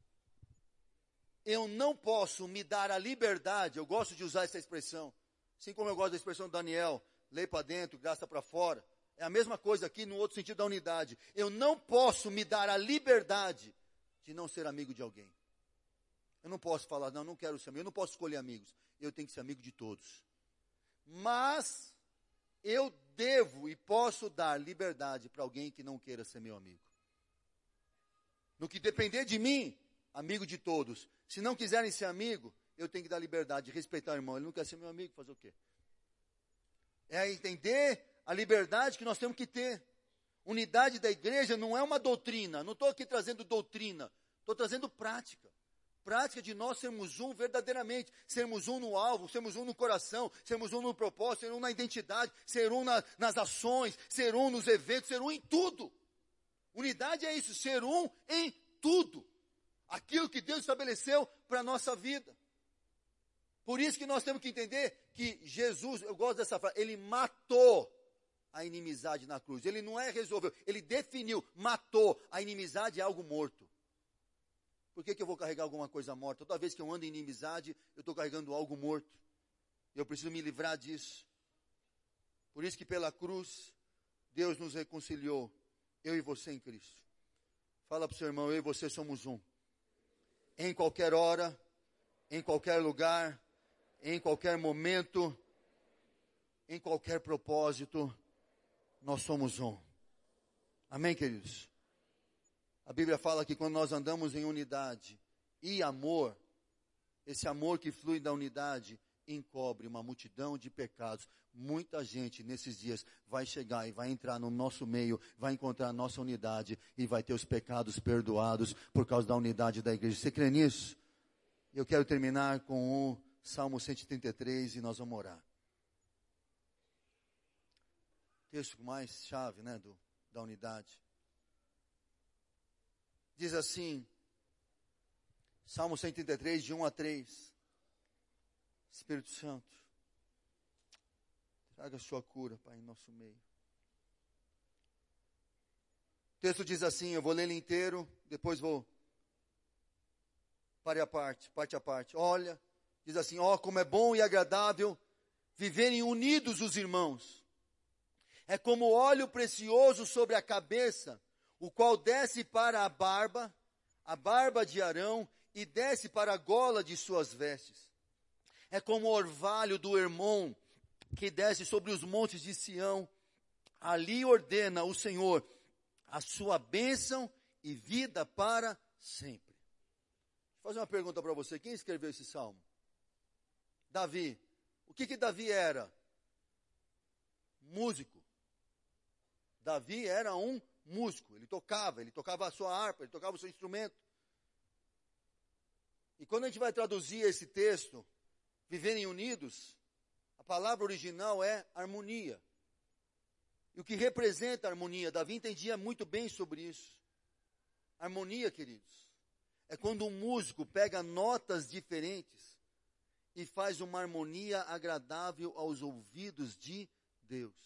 Eu não posso me dar a liberdade, eu gosto de usar essa expressão, assim como eu gosto da expressão do Daniel, lei para dentro, graça para fora. É a mesma coisa aqui no outro sentido da unidade. Eu não posso me dar a liberdade de não ser amigo de alguém. Eu não posso falar, não, não quero ser amigo, eu não posso escolher amigos. Eu tenho que ser amigo de todos. Mas eu devo e posso dar liberdade para alguém que não queira ser meu amigo. No que depender de mim, amigo de todos. Se não quiserem ser amigo, eu tenho que dar liberdade de respeitar o irmão. Ele não quer ser meu amigo, fazer o quê? É entender a liberdade que nós temos que ter. Unidade da igreja não é uma doutrina. Não estou aqui trazendo doutrina. Estou trazendo prática. Prática de nós sermos um verdadeiramente. Sermos um no alvo, sermos um no coração, sermos um no propósito, ser um na identidade, ser um na, nas ações, ser um nos eventos, ser um em tudo. Unidade é isso, ser um em tudo. Aquilo que Deus estabeleceu para a nossa vida. Por isso que nós temos que entender que Jesus, eu gosto dessa frase, ele matou a inimizade na cruz. Ele não é resolveu, ele definiu, matou. A inimizade é algo morto. Por que, que eu vou carregar alguma coisa morta? Toda vez que eu ando em inimizade, eu estou carregando algo morto. Eu preciso me livrar disso. Por isso que pela cruz, Deus nos reconciliou. Eu e você em Cristo. Fala para o seu irmão, eu e você somos um. Em qualquer hora, em qualquer lugar, em qualquer momento, em qualquer propósito, nós somos um. Amém, queridos? A Bíblia fala que quando nós andamos em unidade e amor, esse amor que flui da unidade encobre uma multidão de pecados. Muita gente nesses dias vai chegar e vai entrar no nosso meio, vai encontrar a nossa unidade e vai ter os pecados perdoados por causa da unidade da igreja. Você crê nisso? Eu quero terminar com o Salmo cento e trinta e três e nós vamos orar. Texto mais chave, né, do, da unidade. Diz assim, Salmo cento e trinta e três, de um a três. Espírito Santo, traga a sua cura, Pai, em nosso meio. O texto diz assim, eu vou ler ele inteiro, depois vou parte a parte, parte a parte. Olha, diz assim, ó, como é bom e agradável viverem unidos os irmãos. É como óleo precioso sobre a cabeça, o qual desce para a barba, a barba de Arão, e desce para a gola de suas vestes. É como o orvalho do Hermon, que desce sobre os montes de Sião. Ali ordena o Senhor a sua bênção e vida para sempre. Vou fazer uma pergunta para você. Quem escreveu esse salmo? Davi. O que que Davi era? músico. Davi era um músico, ele tocava, ele tocava a sua harpa, ele tocava o seu instrumento. E quando a gente vai traduzir esse texto, viverem unidos, a palavra original é harmonia. E o que representa a harmonia? Davi entendia muito bem sobre isso. Harmonia, queridos, é quando um músico pega notas diferentes e faz uma harmonia agradável aos ouvidos de Deus.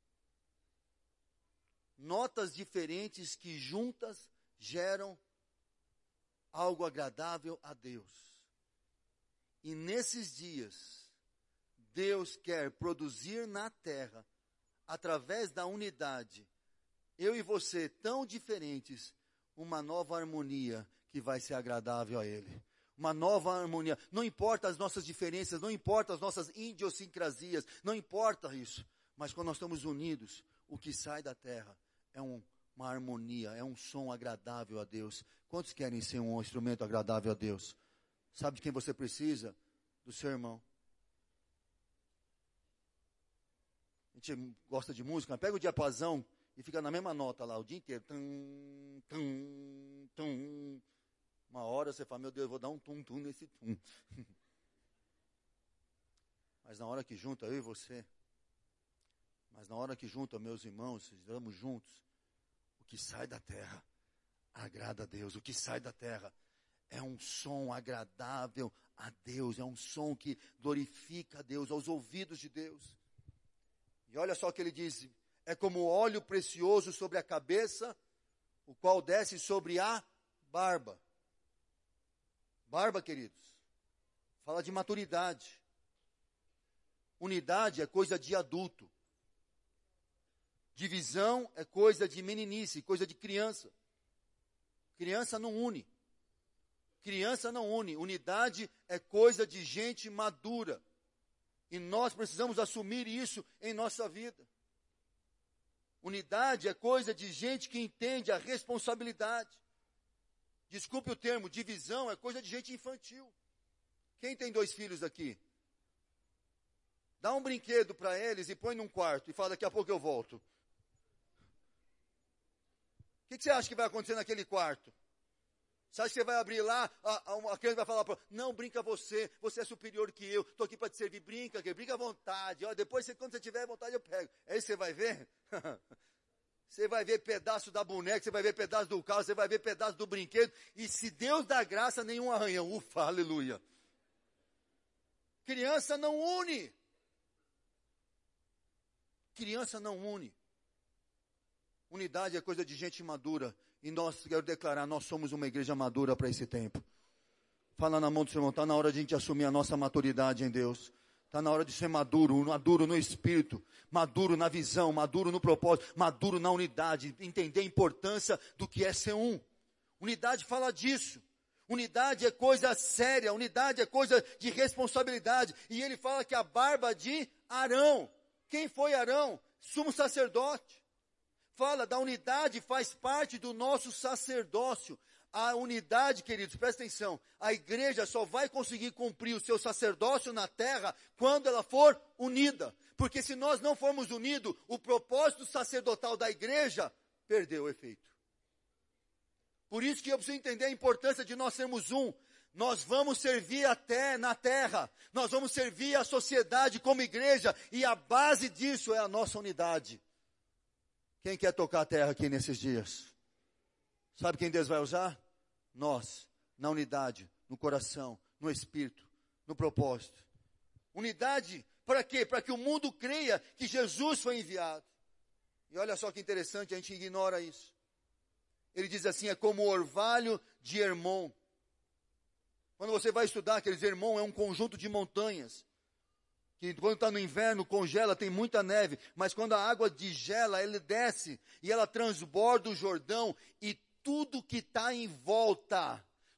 Notas diferentes que juntas geram algo agradável a Deus. E nesses dias, Deus quer produzir na terra, através da unidade, eu e você tão diferentes, uma nova harmonia que vai ser agradável a Ele. Uma nova harmonia. Não importa as nossas diferenças, não importa as nossas idiosincrasias, não importa isso. Mas quando nós estamos unidos, o que sai da terra é um, uma harmonia, é um som agradável a Deus. Quantos querem ser um instrumento agradável a Deus? Sabe de quem você precisa? Do seu irmão. A gente gosta de música, pega o diapasão e fica na mesma nota lá o dia inteiro. Tum, tum, tum. Uma hora você fala, meu Deus, eu vou dar um tum-tum nesse tum. Mas na hora que junta eu e você, mas na hora que junta meus irmãos, estamos juntos, o que sai da terra agrada a Deus. O que sai da terra é um som agradável a Deus, é um som que glorifica a Deus, aos ouvidos de Deus. E olha só o que ele diz, é como óleo precioso sobre a cabeça, o qual desce sobre a barba. Barba, queridos, fala de maturidade. Unidade é coisa de adulto. Divisão é coisa de meninice, coisa de criança. Criança não une. Criança não une. Unidade é coisa de gente madura. E nós precisamos assumir isso em nossa vida. Unidade é coisa de gente que entende a responsabilidade. Desculpe o termo, divisão é coisa de gente infantil. Quem tem dois filhos aqui? Dá um brinquedo para eles e põe num quarto e fala, daqui a pouco eu volto. O que, que você acha que vai acontecer naquele quarto? Você acha que você vai abrir lá, a, a, a criança vai falar, não, brinca você, você é superior que eu, estou aqui para te servir, brinca, que brinca à vontade, ó, depois você, quando você tiver vontade eu pego. É isso que você vai ver? Você vai ver pedaço da boneca, você vai ver pedaço do carro, você vai ver pedaço do brinquedo, e se Deus dá graça, nenhum arranhão, ufa, aleluia. Criança não une. Criança não une. Unidade é coisa de gente madura. E nós, quero declarar, nós somos uma igreja madura para esse tempo. Fala na mão do seu irmão, está na hora de a gente assumir a nossa maturidade em Deus. Está na hora de ser maduro, maduro no espírito, maduro na visão, maduro no propósito, maduro na unidade. Entender a importância do que é ser um. Unidade fala disso. Unidade é coisa séria, unidade é coisa de responsabilidade. E ele fala que a barba de Arão. Quem foi Arão? Sumo sacerdote. Fala da unidade, faz parte do nosso sacerdócio. A unidade, queridos, presta atenção, a igreja só vai conseguir cumprir o seu sacerdócio na terra quando ela for unida. Porque se nós não formos unidos, o propósito sacerdotal da igreja perdeu o efeito. Por isso que eu preciso entender a importância de nós sermos um. Nós vamos servir até na terra, nós vamos servir a sociedade como igreja, e a base disso é a nossa unidade. Quem quer tocar a terra aqui nesses dias? Sabe quem Deus vai usar? Nós, na unidade, no coração, no espírito, no propósito. Unidade para quê? Para que o mundo creia que Jesus foi enviado. E olha só que interessante, a gente ignora isso. Ele diz assim, é como o orvalho de Hermon. Quando você vai estudar, aqueles Hermon é um conjunto de montanhas. Que quando está no inverno, congela, tem muita neve. Mas quando a água digela, ele desce e ela transborda o Jordão. E tudo que está em volta,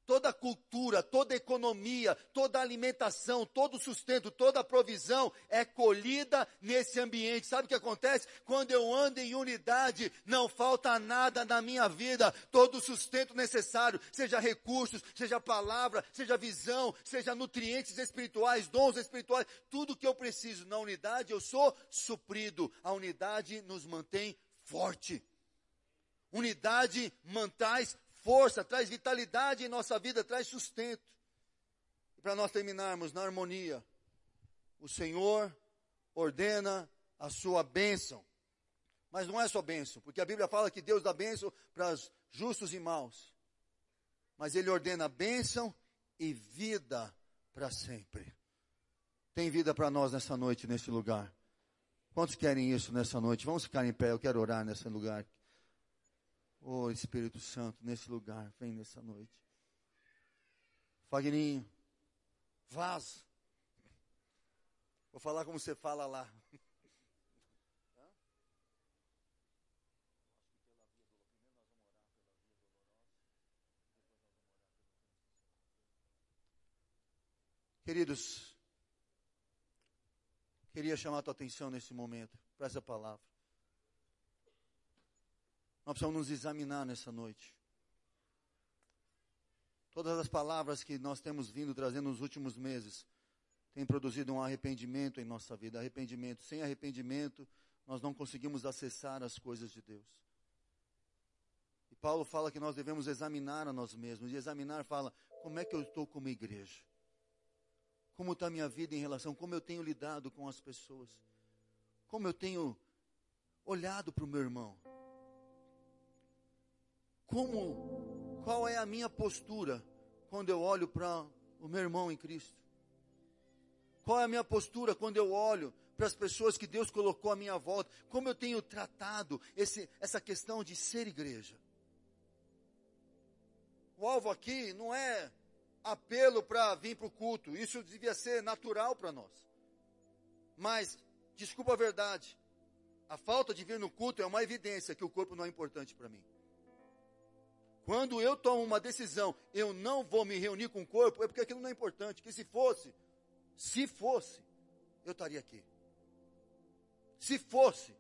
toda a cultura, toda a economia, toda a alimentação, todo o sustento, toda a provisão é colhida nesse ambiente. Sabe o que acontece? Quando eu ando em unidade, não falta nada na minha vida. Todo o sustento necessário, seja recursos, seja palavra, seja visão, seja nutrientes espirituais, dons espirituais, tudo que eu preciso na unidade, eu sou suprido. A unidade nos mantém forte. Unidade mantraz força, traz vitalidade em nossa vida, traz sustento. E para nós terminarmos na harmonia, o Senhor ordena a sua bênção. Mas não é só bênção, porque a Bíblia fala que Deus dá bênção para os justos e maus. Mas Ele ordena bênção e vida para sempre. Tem vida para nós nessa noite, nesse lugar. Quantos querem isso nessa noite? Vamos ficar em pé, eu quero orar nesse lugar. Oh, Espírito Santo, nesse lugar, vem nessa noite. Fagninho, vaza. Vou falar como você fala lá. Queridos, queria chamar a tua atenção nesse momento, para essa palavra. Nós precisamos nos examinar nessa noite. Todas as palavras que nós temos vindo trazendo nos últimos meses têm produzido um arrependimento em nossa vida. Arrependimento. Sem arrependimento, nós não conseguimos acessar as coisas de Deus. E Paulo fala que nós devemos examinar a nós mesmos. E examinar fala, como é que eu estou como igreja? Como está a minha vida em relação, como eu tenho lidado com as pessoas? Como eu tenho olhado para o meu irmão? Como, qual é a minha postura quando eu olho para o meu irmão em Cristo? Qual é a minha postura quando eu olho para as pessoas que Deus colocou à minha volta? Como eu tenho tratado esse, essa questão de ser igreja? O alvo aqui não é apelo para vir para o culto. Isso devia ser natural para nós. Mas, desculpa a verdade, a falta de vir no culto é uma evidência que o corpo não é importante para mim. Quando eu tomo uma decisão, eu não vou me reunir com o corpo, é porque aquilo não é importante. Que se fosse, se fosse, eu estaria aqui. Se fosse.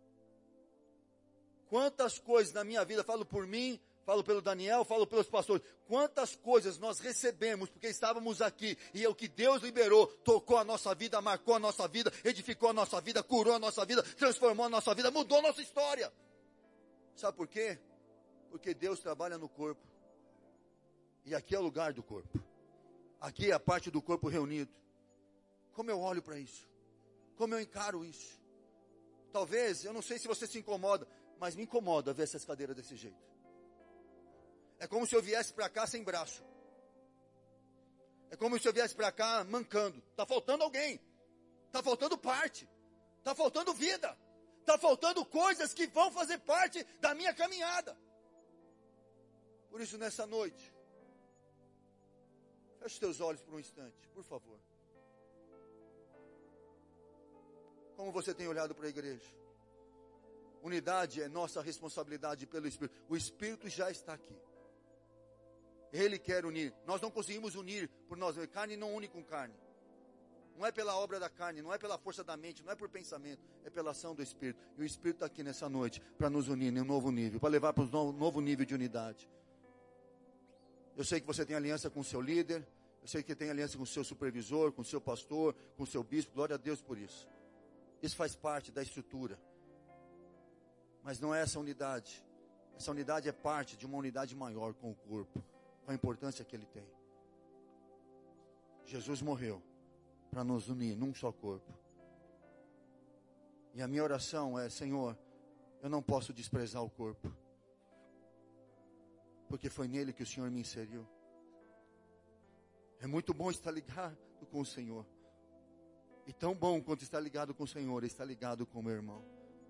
Quantas coisas na minha vida, falo por mim, falo pelo Daniel, falo pelos pastores, quantas coisas nós recebemos porque estávamos aqui, e é o que Deus liberou, tocou a nossa vida, marcou a nossa vida, edificou a nossa vida, curou a nossa vida, transformou a nossa vida, mudou a nossa história. Sabe por quê? Porque Deus trabalha no corpo. E aqui é o lugar do corpo. Aqui é a parte do corpo reunido. Como eu olho para isso? Como eu encaro isso? Talvez, eu não sei se você se incomoda, mas me incomoda ver essas cadeiras desse jeito. É como se eu viesse para cá sem braço. É como se eu viesse para cá mancando. Está faltando alguém. Está faltando parte. Está faltando vida. Está faltando coisas que vão fazer parte da minha caminhada. Por isso, nessa noite, feche os teus olhos por um instante, por favor. Como você tem olhado para a igreja? Unidade é nossa responsabilidade pelo Espírito. O Espírito já está aqui. Ele quer unir. Nós não conseguimos unir por nós. Carne não une com carne. Não é pela obra da carne, não é pela força da mente, não é por pensamento, é pela ação do Espírito. E o Espírito está aqui nessa noite para nos unir em um novo nível, para levar para um novo nível de unidade. Eu sei que você tem aliança com o seu líder, eu sei que tem aliança com o seu supervisor, com o seu pastor, com o seu bispo, glória a Deus por isso. Isso faz parte da estrutura. Mas não é essa unidade. Essa unidade é parte de uma unidade maior com o corpo, com a importância que ele tem. Jesus morreu para nos unir num só corpo. E a minha oração é, Senhor, eu não posso desprezar o corpo. Porque foi nele que o Senhor me inseriu. É muito bom estar ligado com o Senhor. E tão bom quanto estar ligado com o Senhor, é estar ligado com o meu irmão.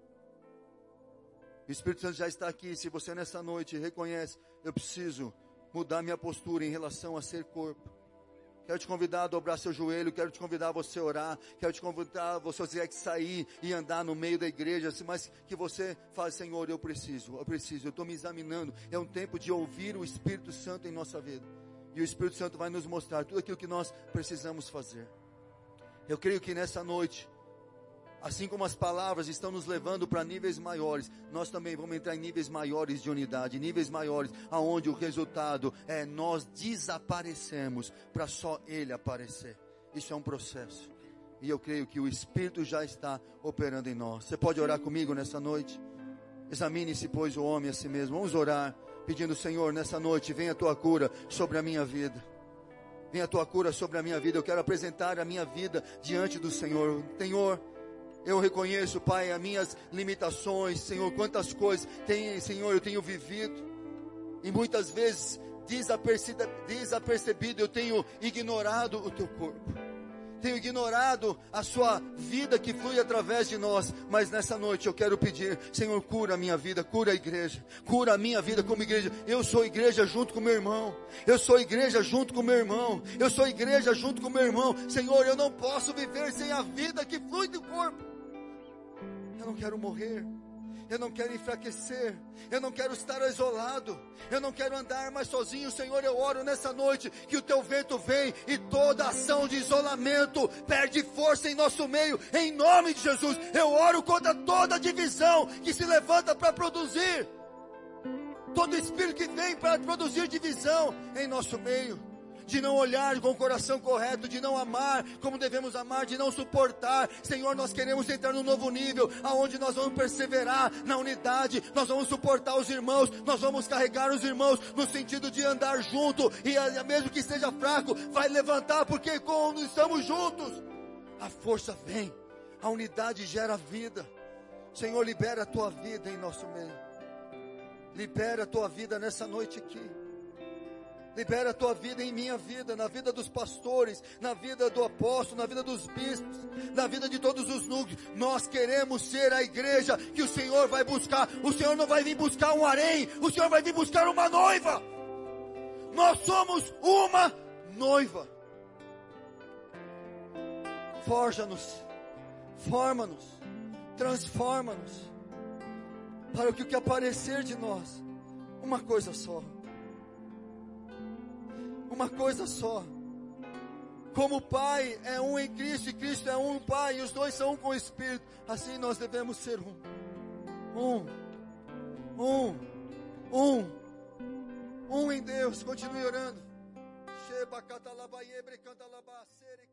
O Espírito Santo já está aqui. Se você nessa noite reconhece, eu preciso mudar minha postura em relação a ser corpo. Quero te convidar a dobrar seu joelho, quero te convidar a você orar, quero te convidar a você tiver que sair e andar no meio da igreja, mas que você fale, Senhor, eu preciso, eu preciso, eu estou me examinando. É um tempo de ouvir o Espírito Santo em nossa vida. E o Espírito Santo vai nos mostrar tudo aquilo que nós precisamos fazer. Eu creio que nessa noite, assim como as palavras estão nos levando para níveis maiores, nós também vamos entrar em níveis maiores de unidade, níveis maiores, aonde o resultado é nós desaparecemos para só Ele aparecer. Isso é um processo. E eu creio que o Espírito já está operando em nós. Você pode orar comigo nessa noite? Examine-se, pois, o homem a si mesmo. Vamos orar, pedindo, Senhor, nessa noite, venha a Tua cura sobre a minha vida. Venha a Tua cura sobre a minha vida. Eu quero apresentar a minha vida diante do Senhor. Senhor, eu reconheço, Pai, as minhas limitações. Senhor, quantas coisas, tem, Senhor, eu tenho vivido. E muitas vezes, desapercebido, desapercebido, eu tenho ignorado o Teu corpo. Tenho ignorado a sua vida que flui através de nós. Mas nessa noite eu quero pedir, Senhor, cura a minha vida, cura a igreja. Cura a minha vida como igreja. Eu sou igreja junto com meu irmão. Eu sou igreja junto com meu irmão. Eu sou igreja junto com meu irmão. Senhor, eu não posso viver sem a vida que flui do corpo. Eu não quero morrer. Eu não quero enfraquecer, eu não quero estar isolado, eu não quero andar mais sozinho. Senhor, eu oro nessa noite que o Teu vento vem e toda ação de isolamento perde força em nosso meio, em nome de Jesus. Eu oro contra toda divisão que se levanta para produzir, todo espírito que vem para produzir divisão em nosso meio. De não olhar com o coração correto, de não amar como devemos amar, de não suportar. Senhor, nós queremos entrar num novo nível, aonde nós vamos perseverar na unidade, nós vamos suportar os irmãos, nós vamos carregar os irmãos, no sentido de andar junto, e mesmo que esteja fraco, vai levantar, porque quando estamos juntos, a força vem, a unidade gera vida. Senhor, libera a Tua vida em nosso meio, libera a Tua vida nessa noite aqui. Libera a Tua vida em minha vida, na vida dos pastores, na vida do apóstolo, na vida dos bispos, na vida de todos os núcleos. Nós queremos ser a igreja que o Senhor vai buscar. O Senhor não vai vir buscar um harém, o Senhor vai vir buscar uma noiva. Nós somos uma noiva. Forja-nos, forma-nos, transforma-nos, para que o que aparecer de nós, uma coisa só. Uma coisa só. Como o Pai é um em Cristo e Cristo é um Pai, e os dois são um com o Espírito, assim nós devemos ser um. Um. Um. Um. Um em Deus. Continue orando.